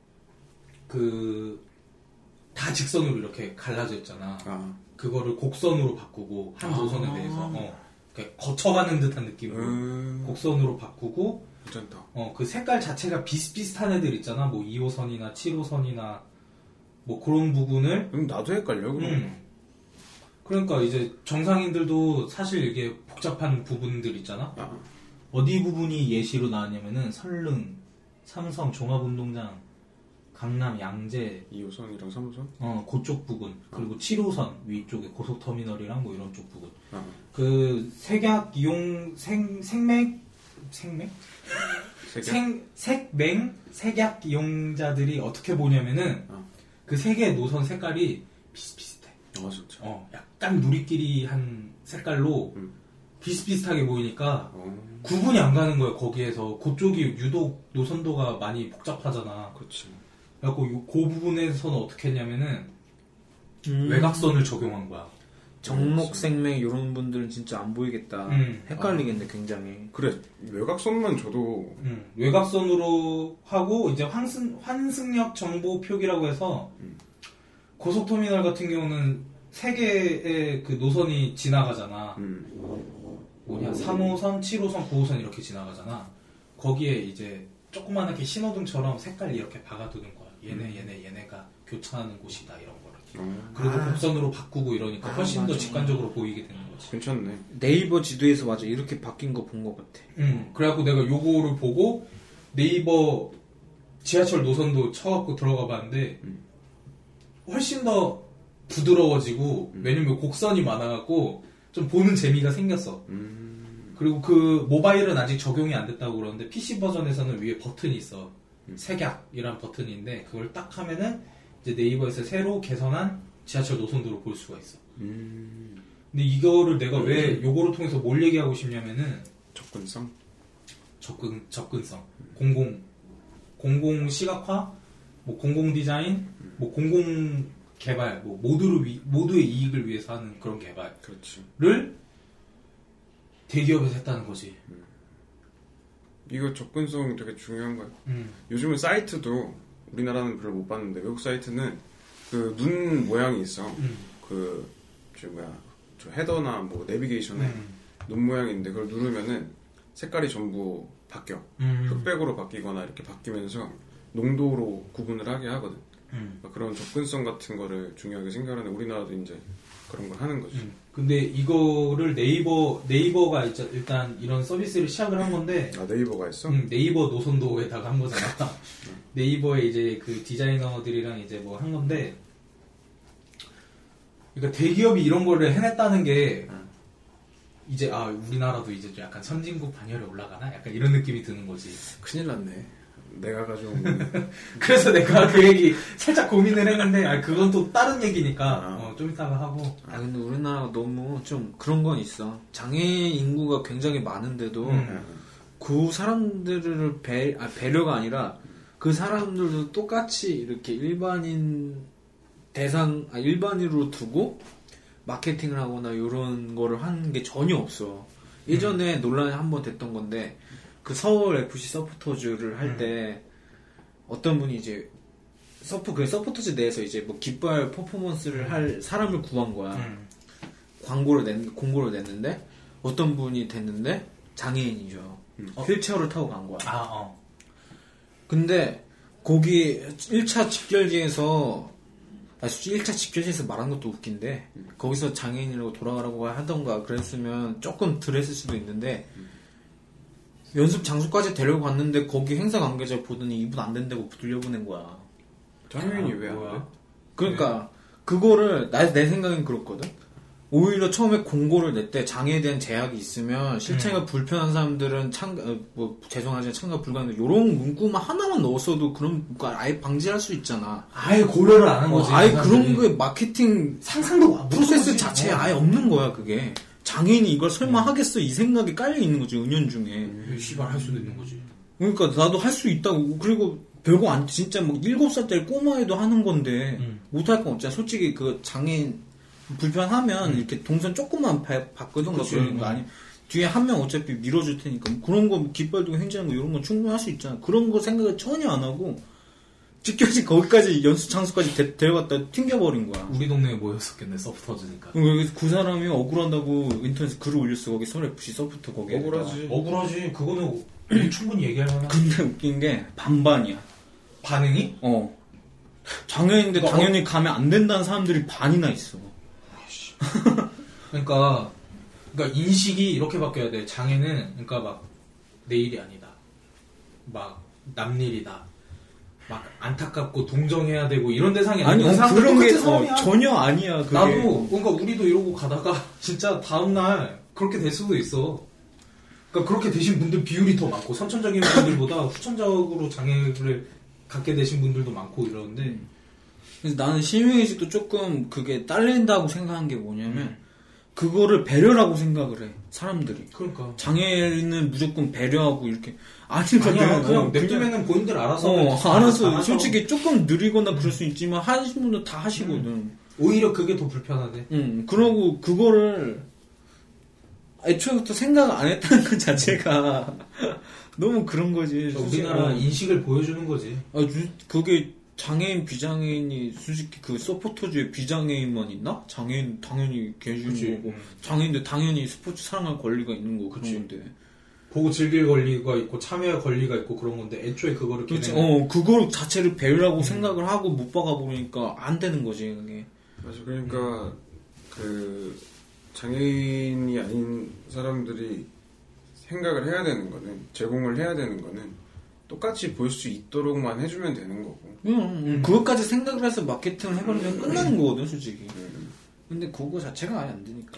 그 다 직선으로 이렇게 갈라져 있잖아. 아. 그거를 곡선으로 바꾸고 한 노선에 아. 대해서 어, 거쳐가는 듯한 느낌으로 음. 곡선으로 바꾸고 괜찮다. 어, 그 색깔 자체가 비슷비슷한 애들 있잖아. 뭐 이 호선이나 칠 호선이나 뭐 그런 부분을 음, 나도 헷갈려. 그럼. 음. 그러니까 이제 정상인들도 사실 이게 복잡한 부분들 있잖아. 아. 어디 부분이 예시로 나왔냐면은 설릉, 삼성, 종합운동장, 강남, 양재, 이 호선이랑 삼 호선? 어, 그쪽 부분. 그리고 아. 칠 호선 위쪽에 고속터미널이랑 뭐 이런 쪽 부분. 아. 그 색약 이용 생 생맥 생맥 생 색맹 색약 이용자들이 어떻게 보냐면은 아. 그 세 개의 노선 색깔이 비슷비슷해. 아 진짜. 어, 약간 누리끼리 한 색깔로 음. 비슷비슷하게 보이니까 어. 구분이 안 가는 거야. 거기에서 그쪽이 유독 노선도가 많이 복잡하잖아. 그렇지. 그래갖고 요, 그 부분에서는 어떻게 했냐면은 음. 외곽선을 적용한 거야. 정목 생맥 이런 분들은 진짜 안 보이겠다. 음. 헷갈리겠네, 아. 굉장히. 그래, 외곽선만 줘도 음. 외곽선으로 하고 이제 환승 환승역 정보 표기라고 해서 음. 고속터미널 같은 경우는 세 개의 그 노선이 지나가잖아. 음. 뭐냐, 삼 호선, 칠 호선, 구 호선 이렇게 지나가잖아. 거기에 이제 조그만하게 신호등처럼 색깔 이렇게 박아두는 거야. 얘네, 얘네, 얘네가 교차하는 곳이다 이런 거를. 음. 그리고 아. 곡선으로 바꾸고 이러니까 훨씬 아, 더 직관적으로 보이게 되는 거지. 괜찮네. 네이버 지도에서 맞아 이렇게 바뀐 거 본 것 같아. 응. 그래갖고 내가 요거를 보고 네이버 지하철 노선도 쳐갖고 들어가 봤는데 음. 훨씬 더 부드러워지고 음. 왜냐면 곡선이 많아갖고 좀 보는 재미가 생겼어. 음. 그리고 그 모바일은 아직 적용이 안 됐다고 그러는데 피씨 버전에서는 위에 버튼이 있어. 음. 색약이란 버튼인데 그걸 딱 하면은 이제 네이버에서 새로 개선한 지하철 노선도를 볼 수가 있어. 음. 근데 이거를 내가 음. 왜 요거를 통해서 뭘 얘기하고 싶냐면은 접근성, 접근 접근성, 음. 공공 공공 시각화, 뭐 공공 디자인, 음. 뭐 공공 개발, 뭐 모두를 위, 모두의 이익을 위해서 하는 그런 개발을 그렇지. 대기업에서 했다는 거지. 음. 이거 접근성 되게 중요한 거야. 음. 요즘은 사이트도 우리나라는 별로 못 봤는데 외국 사이트는 그 눈 모양이 있어. 음. 그 저 뭐야, 저 헤더나 뭐 내비게이션에 음. 눈 모양이 있는데 그걸 누르면은 색깔이 전부 바뀌어. 음. 흑백으로 바뀌거나 이렇게 바뀌면서 농도로 구분을 하게 하거든. 음. 그런 접근성 같은 거를 중요하게 생각하는 우리나라도 이제 그런 걸 하는 거지. 음. 근데 이거를 네이버, 네이버가 이제 일단 이런 서비스를 시작을 한 건데. 아, 네이버가 있어? 음, 네이버 노선도에다가 한 거잖아. 음. 네이버에 이제 그 디자이너들이랑 이제 뭐 한 건데. 그러니까 대기업이 이런 거를 해냈다는 게, 음. 이제, 아, 우리나라도 이제 약간 선진국 반열에 올라가나? 약간 이런 느낌이 드는 거지. 큰일 났네. 내가 가져온 그래서 내가 그 얘기 살짝 고민을 했는데 아 그건 또 다른 얘기니까 아. 어, 좀 이따가 하고. 아 근데 우리나라가 너무 좀 그런 건 있어. 장애인 인구가 굉장히 많은데도 음. 그 사람들을 배, 아, 배려가 아니라 그 사람들도 똑같이 이렇게 일반인 대상 아, 일반인으로 두고 마케팅을 하거나 이런 거를 하는 게 전혀 없어. 예전에 음. 논란이 한번 됐던 건데 그 서울 에프씨 서포터즈를 할 때 음. 어떤 분이 이제 서포 그 서포터즈 내에서 이제 뭐 깃발 퍼포먼스를 음. 할 사람을 구한 거야. 음. 광고를 낸 공고를 냈는데 어떤 분이 됐는데 장애인이죠. 음. 어? 휠체어를 타고 간 거야. 아, 어. 근데 거기 일 차 집결지에서 아, 솔직히 일 차 집결지에서 말한 것도 웃긴데 음. 거기서 장애인이라고 돌아가라고 하던가 그랬으면 조금 덜 했을 수도 있는데 음. 연습 장소까지 데려고 갔는데 거기 행사 관계자 보더니 이분 안 된다고 돌려보낸 거야. 장애인이 아, 왜 안 돼? 그러니까 네. 그거를 나, 내 생각엔 그렇거든. 오히려 처음에 공고를 냈대. 장애에 대한 제약이 있으면 실체가 음. 불편한 사람들은 참가 뭐 죄송하지만 참가 불가능한데 이런 문구만 하나만 넣었어도 그런 아예 방지할 수 있잖아. 아예 고려를 안 한 거지. 어, 아예 그런 거 마케팅 상상도 프로세스 자체에 아예 없는 거야 그게. 장애인이 이걸 설마 하겠어 이 생각이 깔려 있는 거지 은연중에. 씨발 할 수도 있는 거지. 그러니까 나도 할 수 있다고. 그리고 별거 안 진짜 막 일곱 살짜리 꼬마애도 하는 건데 음. 못할 건 없잖아. 솔직히 그 장애인 불편하면 음. 이렇게 동선 조금만 받거든. 그치. 음. 아니 뒤에 한 명 어차피 밀어줄 테니까 뭐 그런 거 깃발 들고 행진하는 거 이런 건 충분히 할 수 있잖아. 그런 거 생각을 전혀 안 하고 직결지 거기까지 연수 장소까지 데, 데려갔다 튕겨버린 거야. 우리 동네에 모였었겠네 서프 터지니까. 그래서 그 사람이 억울한다고 인터넷에 글을 올렸어. 거기 서울 에프씨 서프트 거기에. 억울하지. 억울하지. 그거는 충분히 얘기할 만한. 근데 웃긴 게 반반이야. 반응이? 어. 장애인인데 그러니까 당연히 어... 가면 안 된다는 사람들이 반이나 있어. 그러니까, 그러니까 인식이 이렇게 바뀌어야 돼. 장애는 그러니까 막 내 일이 아니다. 막 남일이다. 막 안타깝고 동정해야 되고 이런 대상이 아니, 아니야. 아니 그런 게 어, 전혀 아니야. 그게. 나도 그러니까 우리도 이러고 가다가 진짜 다음 날 그렇게 될 수도 있어. 그러니까 그렇게 되신 분들 비율이 더 많고 선천적인 분들보다 후천적으로 장애를 갖게 되신 분들도 많고 이러는데. 그래서 나는 시민의식도 조금 그게 딸린다고 생각한 게 뭐냐면 음. 그거를 배려라고 생각을 해 사람들이. 그러니까 장애인은 무조건 배려하고 이렇게 아니거든. 아니야, 그냥 냅두면은 본인들 알아서. 어, 알아서. 알아서 솔직히 조금 느리거나 음. 그럴 수 있지만 하시는 분들 다 하시거든. 음. 오히려 그게 더 불편하대. 음, 그러고 그거를 애초부터 생각 안 했다는 것 자체가 너무 그런 거지. 우리나라 인식을 보여주는 거지. 아, 그게 장애인, 비장애인이 솔직히 그 서포터즈에 비장애인만 있나? 장애인 당연히 계시는 거고, 장애인도 당연히 스포츠 사랑할 권리가 있는 거고 그런 건데. 보고 즐길 권리가 있고 참여할 권리가 있고 그런 건데 애초에 그거를 그렇지. 어, 그거 자체를 배우라고 음. 생각을 하고 못 박아보니까 안 되는 거지 그게. 맞아. 그러니까 음. 그 장애인이 아닌 사람들이 생각을 해야 되는 거는 제공을 해야 되는 거는 똑같이 볼 수 있도록만 해주면 되는 거고. 응, 응. 그것까지 생각을 해서 마케팅을 해버리면 끝나는 거거든, 솔직히. 음. 근데 그거 자체가 아예 안 되니까.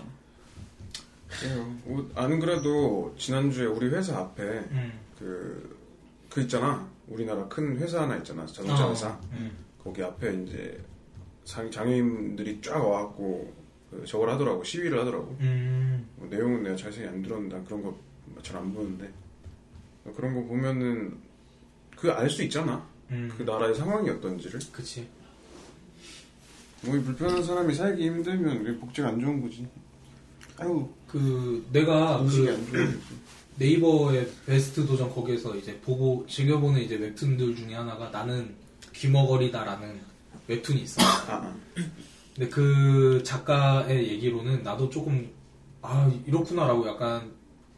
그래요. 안 그래도 지난주에 우리 회사 앞에 음. 그, 그 있잖아. 우리나라 큰 회사 하나 있잖아. 자동차 회사. 어, 음. 거기 앞에 이제 장애인들이 쫙 와갖고 그 저걸 하더라고. 시위를 하더라고. 음. 뭐 내용은 내가 자세히 안 들었는데 그런 거 잘 안 보는데 그런 거 보면은 그 알 수 있잖아. 음. 그 나라의 상황이 어떤지를. 그치. 뭐 불편한 사람이 살기 힘들면 복지가 안 좋은 거지. 아유. 그 내가 그 안 좋은 거지. 네이버의 베스트 도전 거기에서 이제 보고 즐겨보는 이제 웹툰들 중에 하나가 나는 귀머거리다라는 웹툰이 있어. 아. 근데 그 작가의 얘기로는 나도 조금 아 이렇구나라고 약간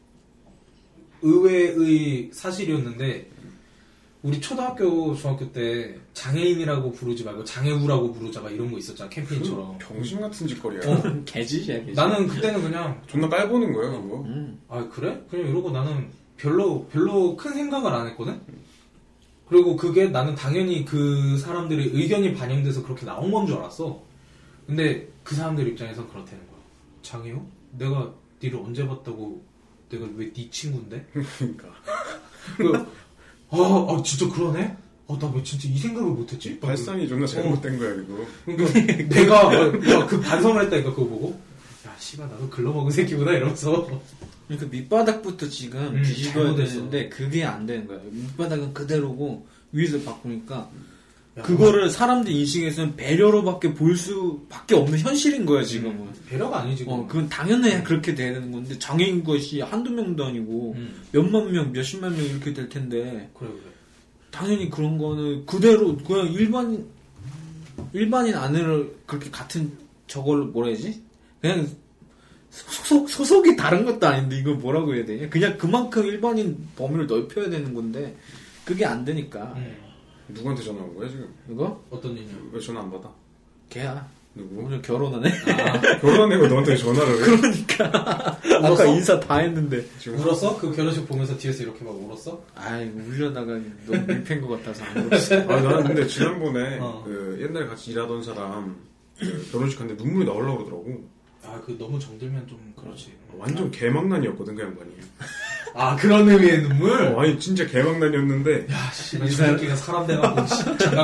의외의 사실이었는데 우리 초등학교 중학교 때 장애인이라고 부르지 말고 장애우라고 부르자 막 이런 거 있었잖아 캠페인처럼. 병신 같은 짓거리야. 어. 개짓이야 개짓. 나는 그때는 그냥 존나 깔보는 거야 그거. 음. 아 그래? 그냥 이러고 나는 별로 별로 큰 생각을 안 했거든. 그리고 그게 나는 당연히 그 사람들의 의견이 반영돼서 그렇게 나온 건 줄 알았어. 근데 그 사람들 입장에선 그렇다는 거야. 장애우? 내가 니를 언제 봤다고? 내가 왜 네 친구인데? 그러니까. 그, 아, 아, 진짜 그러네? 아, 나 왜 진짜 이 생각을 못했지? 발상이 존나 잘못된 어. 거야, 이거. 그러니까 내가 아, 그 반성을 했다니까, 그거 보고. 야, 씨발, 나도 글러먹은 새끼구나, 이러면서. 그러니까 밑바닥부터 지금 음, 뒤집어야 되는데, 그게 안 되는 거야. 밑바닥은 그대로고, 위에서 바꾸니까, 야, 그거를 뭐. 사람들 인식에서는 배려로밖에 볼 수밖에 없는 현실인 거야, 지금은. 음, 배려가 아니지, 어, 그건 당연히 음. 그렇게 되는 건데, 장애인 것이 한두 명도 아니고, 음. 몇만 명, 몇십만 명 이렇게 될 텐데, 그래, 그래. 당연히 그런 거는 그대로, 그냥 일반인, 일반인 안을 그렇게 같은 저걸 뭐라 해야지? 그냥 소속, 소속이 다른 것도 아닌데, 이걸 뭐라고 해야 되냐? 그냥 그만큼 일반인 범위를 넓혀야 되는 건데, 그게 안 되니까. 음. 누구한테 전화 온 거야 지금? 이거? 어떤 일이야? 왜 전화 안 받아? 걔야. 누구? 오늘 결혼하네. 아, 결혼하고 너한테 전화를 해? 그러니까 아까 인사 다 했는데. 지금 울었어? 그 결혼식 보면서 뒤에서 이렇게 막 울었어? 아이 울려다가 너무 밀팬 것 같아서 안 울었어. 아 나는 근데 지난번에 어. 그 옛날에 같이 일하던 사람 그 결혼식 갔는데 눈물이 나오려고 그러더라고. 아 그 너무 정들면 좀 그렇지. 완전 개망난이었거든 그 양반이. 아 그런 의미의 눈물? 어, 아니 진짜 개망난이었는데. 야 씨, 이 새끼가 사람 돼갖고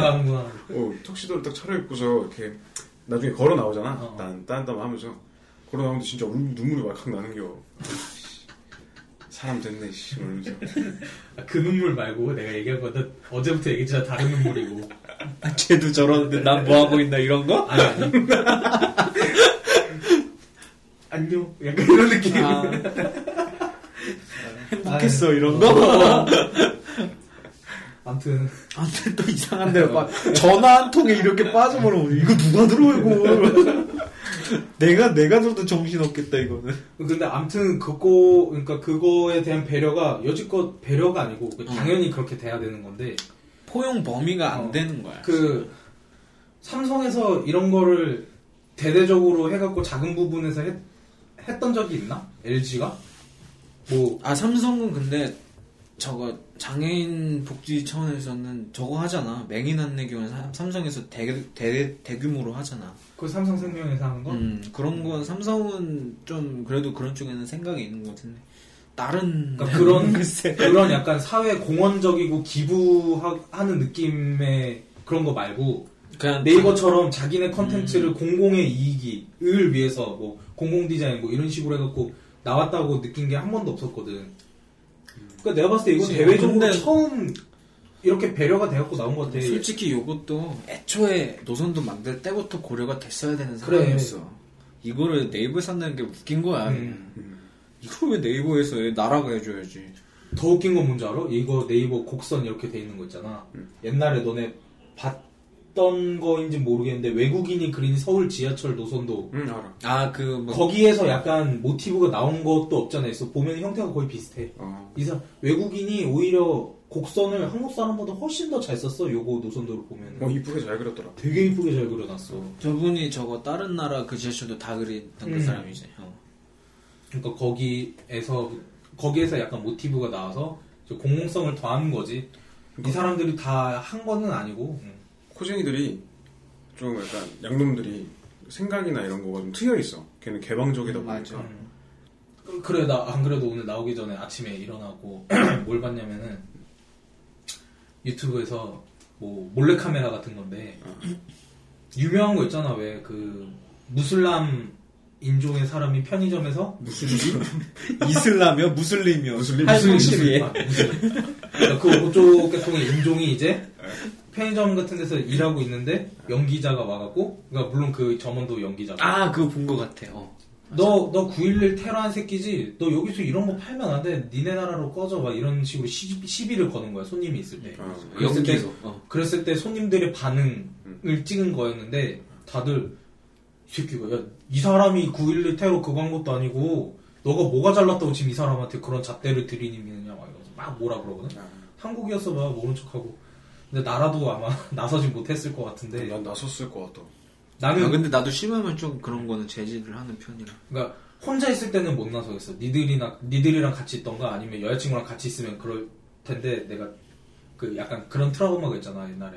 장가가는구나. 어 턱시도를 딱 차려입고서 이렇게 나중에 걸어 나오잖아. 어. 딴 딴딴 하면서 걸어 나오는데 진짜 눈물이 왈칵 나는겨. 사람 됐네, 씨. 이러면서. 그 눈물 말고 내가 얘기한 거는 어제부터 얘기했잖아. 다른 눈물이고. 아, 쟤도 저러는데 난 뭐하고 있나 이런 거? 아니, 아니. 안녕. 약간 이런 느낌. 아, 행복했어, 아니, 이런 거? 아무튼. 아무튼 또 이상한 데로 빠, 전화 한 통에 이렇게 빠져버리면 이거 누가 들어, 이거. 내가, 내가 들어도 정신없겠다, 이거는. 근데 아무튼 그거, 그러니까 그거에 대한 배려가 여지껏 배려가 아니고 당연히 어. 그렇게 돼야 되는 건데. 포용 범위가 안 어, 되는 거야. 그, 삼성에서 이런 거를 대대적으로 해갖고 작은 부분에서 했, 했던 적이 있나? 엘지가? 뭐. 아, 삼성은 근데 저거 장애인 복지 차원에서는 저거 하잖아. 맹인 안내교는 삼성에서 대, 대, 대규모로 하잖아. 그 삼성생명에서 하는 거? 음, 그런 건 삼성은 좀 그래도 그런 쪽에는 생각이 있는 것 같은데. 다른 그러니까 그런 그런 약간 사회 공헌적이고 기부하는 느낌의 그런 거 말고 그냥 네이버처럼 자기네 컨텐츠를 음. 공공의 이익을 위해서 뭐 공공 디자인 뭐 이런 식으로 해갖고 나왔다고 느낀 게 한 번도 없었거든. 그러니까 내가 봤을 때 이건 대외적으로 근데... 처음 이렇게 배려가 돼갖고 나온 것 같아. 솔직히 이것도 애초에 노선도 만들 때부터 고려가 됐어야 되는 상황이었어. 그래. 이거를 네이버에서 한다는 게 웃긴 거야. 음. 음. 이거 왜 네이버에서 해? 나라가 해줘야지. 더 웃긴 건 뭔지 알아? 이거 네이버 곡선 이렇게 돼 있는 거 있잖아. 음. 옛날에 너네 봤던 거인지 모르겠는데 외국인이 그린 서울 지하철 노선도 응 알아. 아, 그 뭐... 거기에서 약간 모티브가 나온 것도 없잖아. 있어. 보면 형태가 거의 비슷해. 어. 이상 외국인이 오히려 곡선을 한국 사람보다 훨씬 더 잘 썼어. 요거 노선도를 보면. 어 이쁘게 잘 그렸더라. 되게 이쁘게 잘 그려놨어. 저분이 저거 다른 나라 그 지하철도 다 그린 그 음. 사람이지. 어. 그러니까 거기에서 거기에서 약간 모티브가 나와서 공공성을 더하는 거지. 이 사람들이 다 한 거는 아니고. 응. 코쟁이들이 좀 약간 양놈들이 생각이나 이런 거가 좀 트여 있어. 걔는 개방적이다 음, 보니까. 음. 그래 나 안 그래도 오늘 나오기 전에 아침에 일어나고 뭘 봤냐면은 유튜브에서 뭐 몰래카메라 같은 건데 어. 유명한 거 있잖아. 왜 그 무슬람 인종의 사람이 편의점에서 무슬림? 이슬람이요? 무슬림이요? 무슬림? 무슬림? 아, 무슬림. 그러니까 그 그쪽 계통의 인종이 이제 편의점 같은 데서 일하고 있는데 연기자가 와갖고 그러니까 물론 그 점원도 연기자고 아 그거 본 것 같아. 어. 너, 너 구일일 테러한 새끼지? 너 여기서 이런 거 팔면 안 돼. 니네 나라로 꺼져. 막 이런 식으로 시비, 시비를 거는 거야. 손님이 있을 때. 어, 그랬을 때, 어. 그랬을 때 손님들의 반응을 음. 찍은 거였는데 다들 이 새끼가 야, 이 사람이 구일일 테러 그거 한 것도 아니고 너가 뭐가 잘났다고 지금 이 사람한테 그런 잣대를 들이미느냐 막 이러면서 막 뭐라 그러거든. 아. 한국이었어 막 모른 척하고. 근데 나라도 아마 나서지 못했을 것 같은데. 난 나섰을 것 같아. 나는 아, 근데 나도 심하면 좀 그런 거는 제지를 하는 편이라. 그러니까 혼자 있을 때는 못 나서겠어. 니들이나 니들이랑 같이 있던가 아니면 여자친구랑 같이 있으면 그럴 텐데 내가 그 약간 그런 트라우마가 있잖아 옛날에.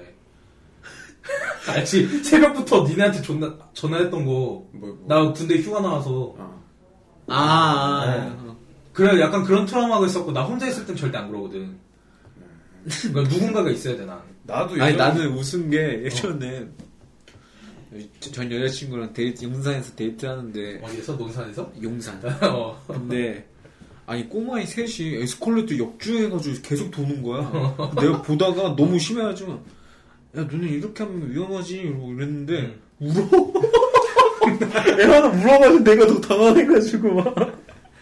알지? 새벽부터 니네한테 전화 전화했던 거. 뭐, 뭐. 나 군대 휴가 나와서. 아. 아, 아, 네. 아. 그래 약간 그런 트라우마가 있었고 나 혼자 있을 땐 절대 안 그러거든. 그러니까 누군가가 있어야 돼 난. 나도 아니 나는 웃은 게 예전에. 어. 전 여자친구랑 데이트, 용산에서 데이트하는데. 어디에서? 논산에서? 용산. 어. 근데, 아니, 꼬마이 셋이 에스컬레이터 역주해가지고 계속 도는 거야. 내가 보다가 너무 심해가지고, 야, 너네 이렇게 하면 위험하지? 이러고 이랬는데, 음. 울어? 애 하나 울어가지고 내가 더 당황해가지고 막.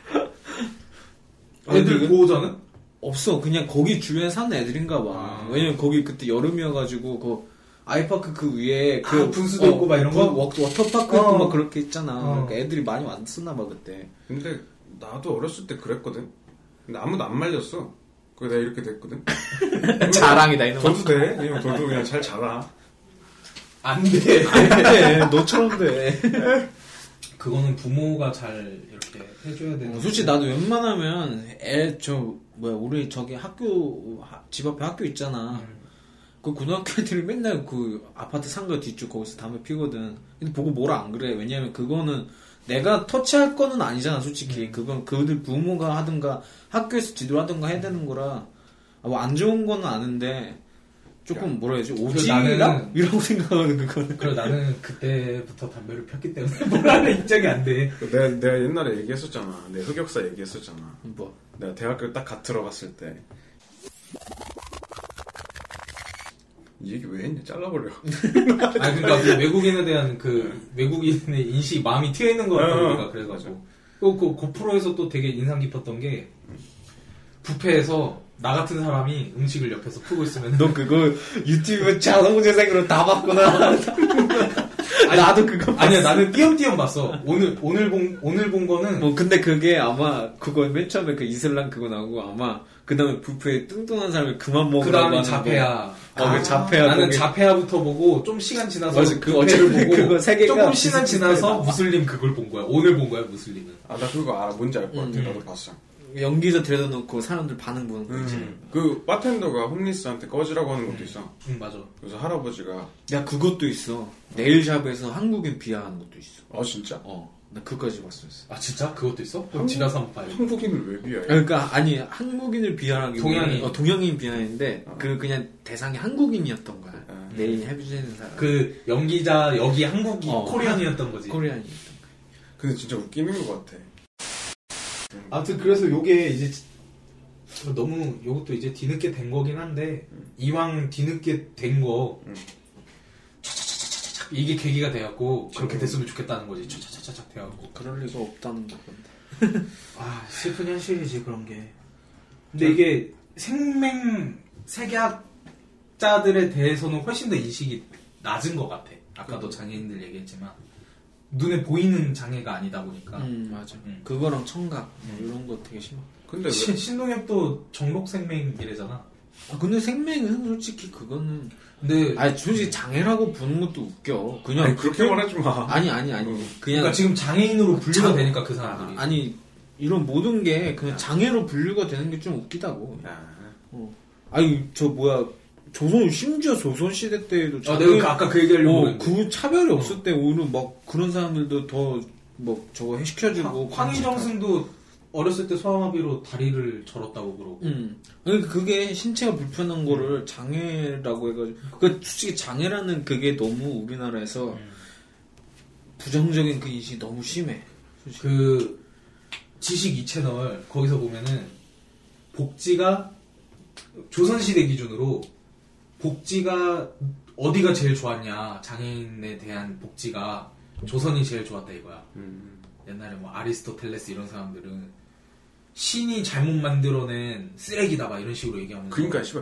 애들 보호자는? 없어. 그냥 거기 주변에 사는 애들인가 봐. 아. 왜냐면 거기 그때 여름이어가지고, 그, 아이파크 그 위에 그 아, 분수도 어, 있고 막 이런 거 워, 워터파크 어. 있고 막 그렇게 있잖아. 어. 그러니까 애들이 많이 왔었나 봐 그때. 근데 나도 어렸을 때 그랬거든. 근데 아무도 안 말렸어. 그래 내가 이렇게 됐거든. 자랑이다 이놈아. 저도 돼. 그냥 저도 그냥 잘 자라. 안 돼. 안 돼. 너처럼 돼. 그거는 부모가 잘 이렇게 해줘야 되는. 어, 솔직히 나도 웬만하면 애 저 뭐야 우리 저기 학교 집 앞에 학교 있잖아. 음. 그 고등학교 애들이 맨날 그 아파트 상가 뒤쪽 거기서 담배 피거든. 근데 보고 뭐라 안 그래. 왜냐면 그거는 내가 터치할 거는 아니잖아, 솔직히. 음. 그건 그들 부모가 하든가 학교에서 지도를 하든가 해야 되는 거라 뭐 안 좋은 거는 아는데 조금 야. 뭐라 해야지 나는- 오지랖? 이라고 생각하는 그거는. 그래 나는 그때부터 담배를 폈기 때문에 뭐라는 입장이 안 돼. 내가, 내가 옛날에 얘기했었잖아. 내 흑역사 얘기했었잖아. 뭐 내가 대학교 딱 갓 들어갔을 때. 이 얘기 왜 했냐? 잘라버려. 아 그러니까 그 외국인에 대한 그 외국인의 인식 마음이 튀어 있는 것 같아 어, 우리가 그래가지고. 또 그 고프로에서 또 되게 인상 깊었던 게 뷔페에서 나 같은 사람이 음식을 옆에서 풀고 있으면 너 그거 유튜브 자동 재생으로 다 봤구나. 아니, 나도 그거 아니야 나는 띄엄띄엄 봤어. 오늘 오늘 본 오늘 본 거는 뭐 근데 그게 아마 그거 맨 처음에 그 이슬람 그거 나오고 아마 그 다음에 뷔페에 뚱뚱한 사람이 그만 그 먹으라고 다음에 하는 자폐야. 거. 어, 그 자폐야. 나는 거기. 자폐야부터 보고 좀 시간 지나서 맞아, 그 뷔페를 어차피 보고 그거 세 개가 조금 시간 비슷비슷하게 지나서 나와. 무슬림 그걸 본 거야. 오늘 본 거야 무슬림은. 아, 나 그거 알아. 뭔지 알 것 같아. 음. 나도 봤어. 연기에서 들여다 놓고 사람들 반응 보는 거지. 음. 그 바텐더가 홈리스한테 꺼지라고 하는 것도 있어. 응 맞아. 그래서 할아버지가 야 그것도 있어. 네일샵에서 한국인 비하하는 것도 있어. 아 진짜? 어, 나 그까지 봤었어. 아 진짜 그것도 있어? 그럼 한국- 지나서 한번 봐야 돼. 한국인을 왜 비하해? 그러니까 아니 한국인을 비하하기 동양인. 어, 동양인 비하인데 어. 그 그냥 대상이 한국인이었던 거야. 어. 네일 해주시는 사람. 그 연기자 여기 한국이 어. 코리안이었던 거지. 코리안이었던 근데 진짜 웃기는 것 같아. 아무튼 그래서 요게 이제 너무 요것도 이제 뒤늦게 된 거긴 한데 음. 이왕 뒤늦게 된 거 음. 차차차차차 이게 계기가 돼갖고 그렇게 됐으면 좋겠다는 거지. 차차차차 돼갖고. 그럴 리가 없다는 건데. 아 슬픈 현실이지 그런 게. 근데 이게 생맹 색약자들에 대해서는 훨씬 더 인식이 낮은 것 같아. 아까도 장애인들 얘기했지만 눈에 보이는 장애가 아니다 보니까. 음 맞아. 음. 그거랑 청각 음. 이런 거 되게 심하. 근데 왜? 신- 신동엽도 정록생맹이래잖아. 아 근데 생명은 솔직히 그거는 근데 아니 솔직히 장애라고 부르는 것도 웃겨. 그냥 아니 그렇게 말하지 마. 아니 아니 아니 그냥 그러니까 지금 장애인으로 분류가 장- 되니까 그 사람들이. 아니 이런 모든 게 그냥 장애로 분류가 되는 게 좀 웃기다고. 아, 아니 저 뭐야 조선 심지어 조선 시대 때에도 아, 내가 아까 그 얘기하려고 어, 했는데. 그 차별이 없을 때 오히려 막 그런 사람들도 더 뭐 저거 시켜주고 황희정승도 어렸을 때 소아마비로 다리를 절었다고 그러고. 음. 그러니까 그게 신체가 불편한 거를 장애라고 해가지고 그 솔직히 장애라는 그게 너무 우리나라에서 음. 부정적인 그 인식이 너무 심해. 솔직히. 그 지식 이 채널 거기서 보면은 복지가 조선시대 기준으로 복지가 어디가 제일 좋았냐 장애인에 대한 복지가 조선이 제일 좋았다 이거야. 음. 옛날에 뭐 아리스토텔레스 이런 사람들은 신이 잘못 만들어낸 쓰레기다 막 이런 식으로 얘기하면서. 그러니까 씨발.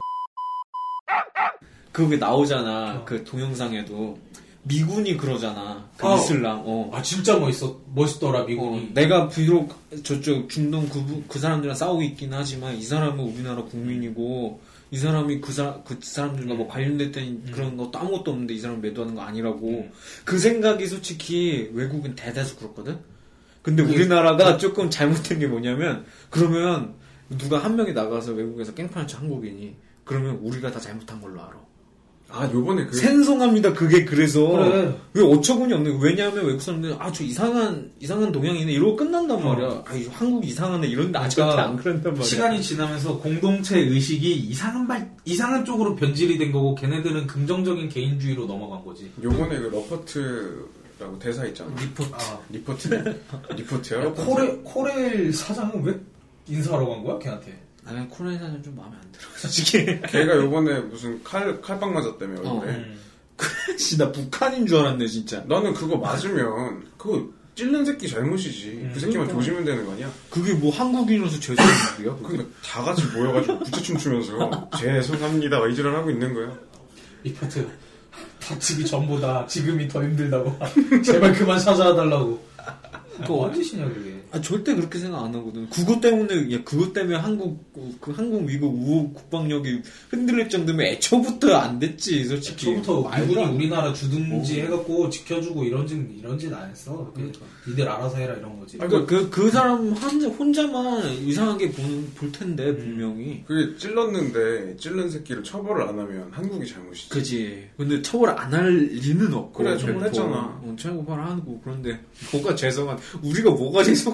그게 나오잖아. 어. 그 동영상에도 미군이 그러잖아. 그 어. 이슬람. 어. 아 진짜 멋있어 멋있더라 미군이. 어, 내가 비록 저쪽 중동 그, 부- 그 사람들이랑 싸우고 있긴 하지만 이 사람은 우리나라 국민이고 이 사람이 그, 사, 그 사람들과 뭐 관련됐던 음. 그런 것도 아무것도 없는데 이 사람 매도하는 거 아니라고. 음. 그 생각이 솔직히 외국은 대다수 그렇거든? 근데 그게- 우리나라가 조금 잘못된 게 뭐냐면 그러면 누가 한 명이 나가서 외국에서 깽판을 쳐 한국인이 그러면 우리가 다 잘못한 걸로 알아. 아 요번에 그 생송합니다. 그게 그래서 그래. 왜 어처구니 없는 거. 왜냐하면 외국 사람들은 아 저 이상한 이상한 동양이네 이러고 끝난단 어. 말이야. 아 한국 이상하네 이런데 아 그러니까 절대 안 그런단 말이야. 시간이 지나면서 공동체 의식이 이상한 발 이상한 쪽으로 변질이 된 거고 걔네들은 긍정적인 개인주의로 넘어간 거지. 요번에 그 러퍼트라고 대사 있잖아. 리포트. 아, 리포트. 리포트야. 러퍼트? 코레 코렐 사장은 왜 인사하러 간 거야 걔한테? 나는 코리아는 좀 마음에 안 들어 솔직히. 걔가 요번에 무슨 칼 칼빵 맞았다며 어. 얼굴에. 음. 나 북한인 줄 알았네 진짜. 나는 그거 맞으면 그거 찔른 새끼 잘못이지. 음, 그 새끼만 그러니까. 조지면 되는 거 아니야? 그게 뭐 한국인으로서 죄송한 일이야? 그게? 그러니까 다 같이 모여가지고 부채춤 추면서 죄송합니다 막 이지랄 하고 있는 거야. 리포트 다치기 전보다 지금이 더 힘들다고. 제발 그만 찾아달라고. 그거 뭔 짓이냐 그게. 아 절대 그렇게 생각 안 하거든. 그것 때문에 야 그것 때문에 한국 그 한국 미국 우호 국방력이 흔들릴 정도면 애초부터 안 됐지 솔직히. 처음부터 말도 미군이 안- 우리나라 주둔지 어. 해갖고 지켜주고 이런진 이런진 안 했어. 그 그러니까. 니들 알아서 해라 이런 거지. 그러니까 그, 그 사람 한, 혼자만 이상하게 보는, 볼 텐데, 분명히. 그게 찔렀는데 찔른 새끼를 처벌을 안 하면 한국이 잘못이지. 그지. 근데 처벌 안 할 리는 없고. 그래, 처벌했잖아. 어, 처벌 하고. 그런데, 뭐가 죄송한, 우리가 뭐가 죄송한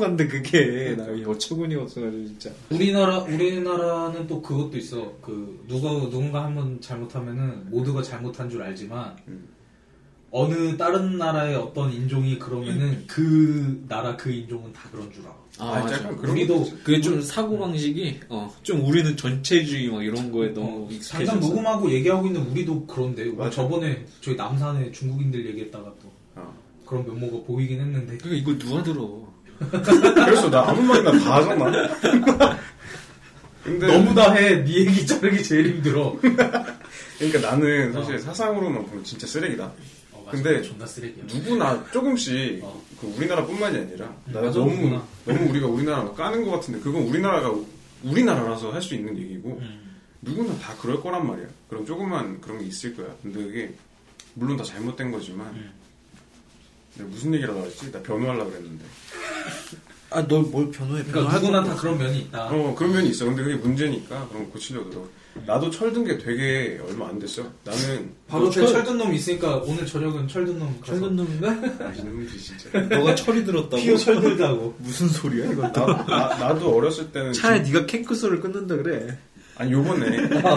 건데 그게 나 어처구니가 없어가지고 진짜. 우리나라 우리나라는 또 그것도 있어. 그 누가 누군가 한번 잘못하면은 모두가 잘못한 줄 알지만 음. 어느 다른 나라의 어떤 인종이 그러면은 그 나라 그 인종은 다 그런 줄 알아. 아, 아, 맞아. 약간 그런 우리도 것도 있지. 그게 좀 사고방식이, 어, 좀 우리는 전체주의 막 이런 거에 너무 어, 익숙해졌어. 당장 녹음하고 얘기하고 있는 우리도 그런데 우리 맞아. 저번에 저희 남산에 중국인들 얘기했다가 또 어. 그런 면모가 보이긴 했는데 그러니까 이거 누가 들어? 그래서 나 아무 말이나 다 하잖아. 근데 너무 다 해. 네 얘기 자르기 제일 힘들어. 그러니까 나는 사실 어. 사상으로만 보면 진짜 쓰레기다. 어, 맞아. 근데 존나 쓰레기야. 누구나 조금씩 어. 그 우리나라뿐만이 아니라 나 맞아, 너무 누구나. 너무 우리가 우리나라 막 까는 것 같은데 그건 우리나라가 우리나라라서 할 수 있는 얘기고 음. 누구나 다 그럴 거란 말이야. 그럼 조금만 그런 게 있을 거야. 근데 그게 물론 다 잘못된 거지만 음. 내가 무슨 얘기라고 했지? 나 변호하려고 그랬는데. 아, 널 뭘 변호해? 그러니까 누구나 다 그런 면이 있다. 어 그런 면이 있어. 근데 그게 문제니까 그럼 고치려고 들어. 나도 철든 게 되게 얼마 안 됐어. 나는 바로 너 철... 철든 놈 있으니까 오늘 저녁은 철든 놈 가서 철든 놈인가? 아, 이놈들이 진짜. 너가 철이 들었다고? 피어 철들다고. 무슨 소리야 이건? 나, 나, 나도 어렸을 때는 차라리 네가 캔크소를 끊는다 그래. 아니 요번에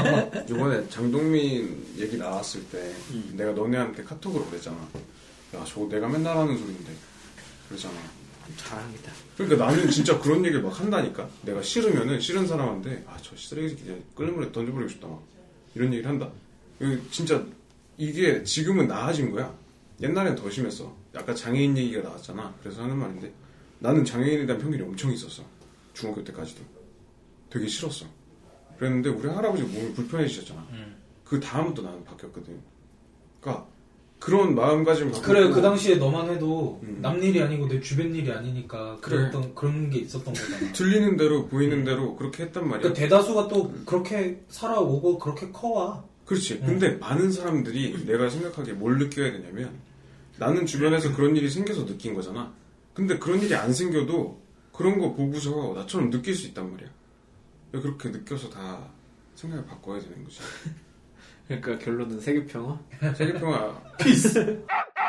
요번에 장동민 얘기 나왔을 때 음. 내가 너네한테 카톡으로 그랬잖아. 야 저거 내가 맨날 하는 소리인데 그러잖아. 자랑이다. 그러니까 나는 진짜 그런 얘기를 막 한다니까. 내가 싫으면은 싫은 사람한테 아 저 쓰레기 새끼 끓는 물에 던져버리고 싶다 막 이런 얘기를 한다. 이거 진짜 이게 지금은 나아진 거야. 옛날엔 더 심했어. 아까 장애인 얘기가 나왔잖아. 그래서 하는 말인데 나는 장애인에 대한 편견이 엄청 있었어. 중학교 때까지도 되게 싫었어. 그랬는데 우리 할아버지 몸이 불편해지셨잖아. 음. 그 다음부터 나는 바뀌었거든. 그러니까 그런 마음가짐을 갖고 그래 있고 그 당시에 너만 해도 음. 남 일이 아니고 내 주변 일이 아니니까 그랬던 그래. 그런 게 있었던 거잖아. 들리는 대로 보이는 대로 그렇게 했단 말이야. 그러니까 대다수가 또 그렇게 살아오고 그렇게 커와. 그렇지. 음. 근데 많은 사람들이 내가 생각하기에 뭘 느껴야 되냐면 나는 주변에서 그런 일이 생겨서 느낀 거잖아. 근데 그런 일이 안 생겨도 그런 거 보고서 나처럼 느낄 수 있단 말이야. 왜 그렇게 느껴서 다 생각을 바꿔야 되는 거지. 그러니까 결론은 세계평화? 세계평화 피스.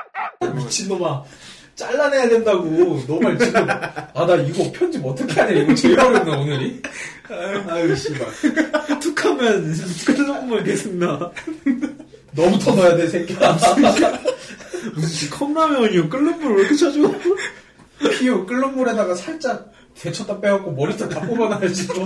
미친놈아. 잘라내야 된다고. 너 말 지금. 아, 나 이거 편집 어떻게 하냐. 이거 제일 어렵네, 오늘이. 아유, 씨발. 툭 하면 끓는 물 계속 나. 너부터 넣어야 돼, 새끼야. 무슨 컵라면이요? 끓는 물 왜 이렇게 찾아? 피우 끓는 물에다가 살짝 데쳤다 빼갖고 머리털 다 뽑아놔야지, 또.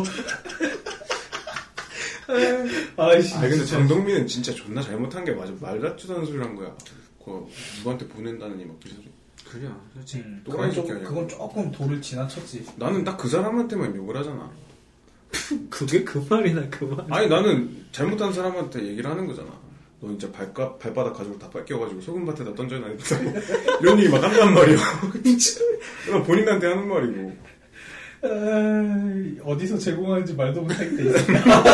아이씨. 아 근데 장동민은 진짜 존나 잘못한 게 맞아. 말 같지도 않은 소리를 한 거야. 그 누구한테 보낸다느니 막 그 소리. 그래, 그렇지. 음, 또 그건, 좀, 까이새끼 아니야. 그건 조금 도를 지나쳤지. 나는 딱 그 사람한테만 욕을 하잖아. 그게 그 말이나 그 말. 아니 나는 잘못한 사람한테 얘기를 하는 거잖아. 너 진짜 발가, 발바닥 가지고 다 뺏겨가지고 소금밭에다 던져놔야 된다고 이런 얘기 막 한단 말이야. 진짜 나 본인한테 하는 말이고. 에이, 어디서 제공하는지 말도 못하게 돼 있어.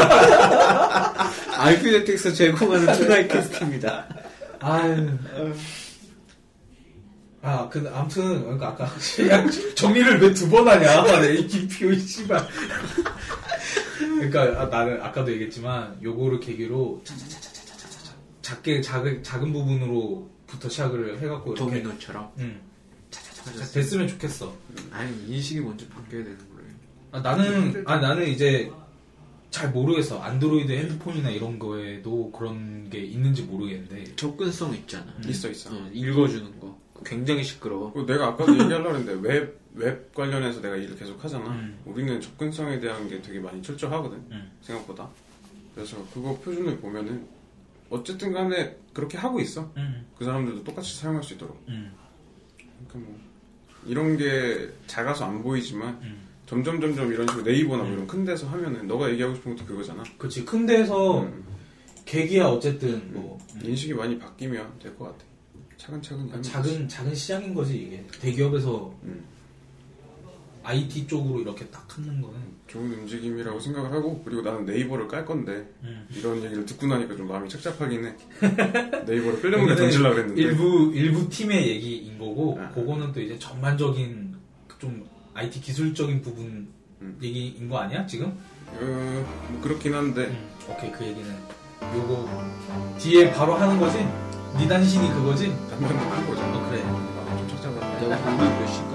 아이피네틱스 제공하는 투나잇 캐스트입니다. 아유. 아, 근데 아무튼 그러니까 아까 야, 정리를 왜 두 번 하냐? 에이티피오 씨발. 그러니까 아, 나는 아까도 얘기했지만 요거를 계기로 차차차차차차차 작게 작은 작은 부분으로부터 시작을 해갖고 이렇게 도미노처럼. 응. 됐으면 좋겠어. 아니 인식이 먼저 바뀌어야 되는 거예요. 아, 나는 아 나는 이제 잘 모르겠어. 안드로이드 핸드폰이나 이런 거에도 그런 게 있는지 모르겠는데 접근성 있잖아. 음. 있어 있어. 어, 읽어주는 거. 굉장히 시끄러워. 그리고 내가 아까도 얘기하려고 했는데 웹, 웹 관련해서 내가 일을 계속 하잖아. 음. 우리는 접근성에 대한 게 되게 많이 철저하거든. 음. 생각보다. 그래서 그거 표준을 보면은 어쨌든 간에 그렇게 하고 있어. 음. 그 사람들도 똑같이 사용할 수 있도록. 음. 그러니까 뭐 이런 게 작아서 안 보이지만 음. 점점 점점 이런 식으로 네이버나 뭐 이런 큰 데서 하면은 너가 얘기하고 싶은 것도 그거잖아. 그렇지. 큰 데서 음. 계기야 어쨌든 뭐 인식이 많이 바뀌면 될 것 같아. 차근차근히 하면 작은 작은 시작인 거지 이게. 대기업에서 음. 아이티 쪽으로 이렇게 딱 하는 거는 좋은 움직임이라고 생각을 하고 그리고 나는 네이버를 깔 건데 음. 이런 얘기를 듣고 나니까 좀 마음이 착잡하긴 해. 네이버를 끌는 물에 던지려고 그랬는데 일부 일부 팀의 얘기인 거고 아. 그거는 또 이제 전반적인 좀 아이티 기술적인 부분 음. 얘기인 거 아니야 지금? 어, 뭐 그렇긴 한데 음. 오케이 그 얘기는 요거 뒤에 바로 하는 거지? 네 단신이 그거지? 단면도 한 거잖아. 어 그래. 아, 좀 착잡하다. 내가 우리 몇 시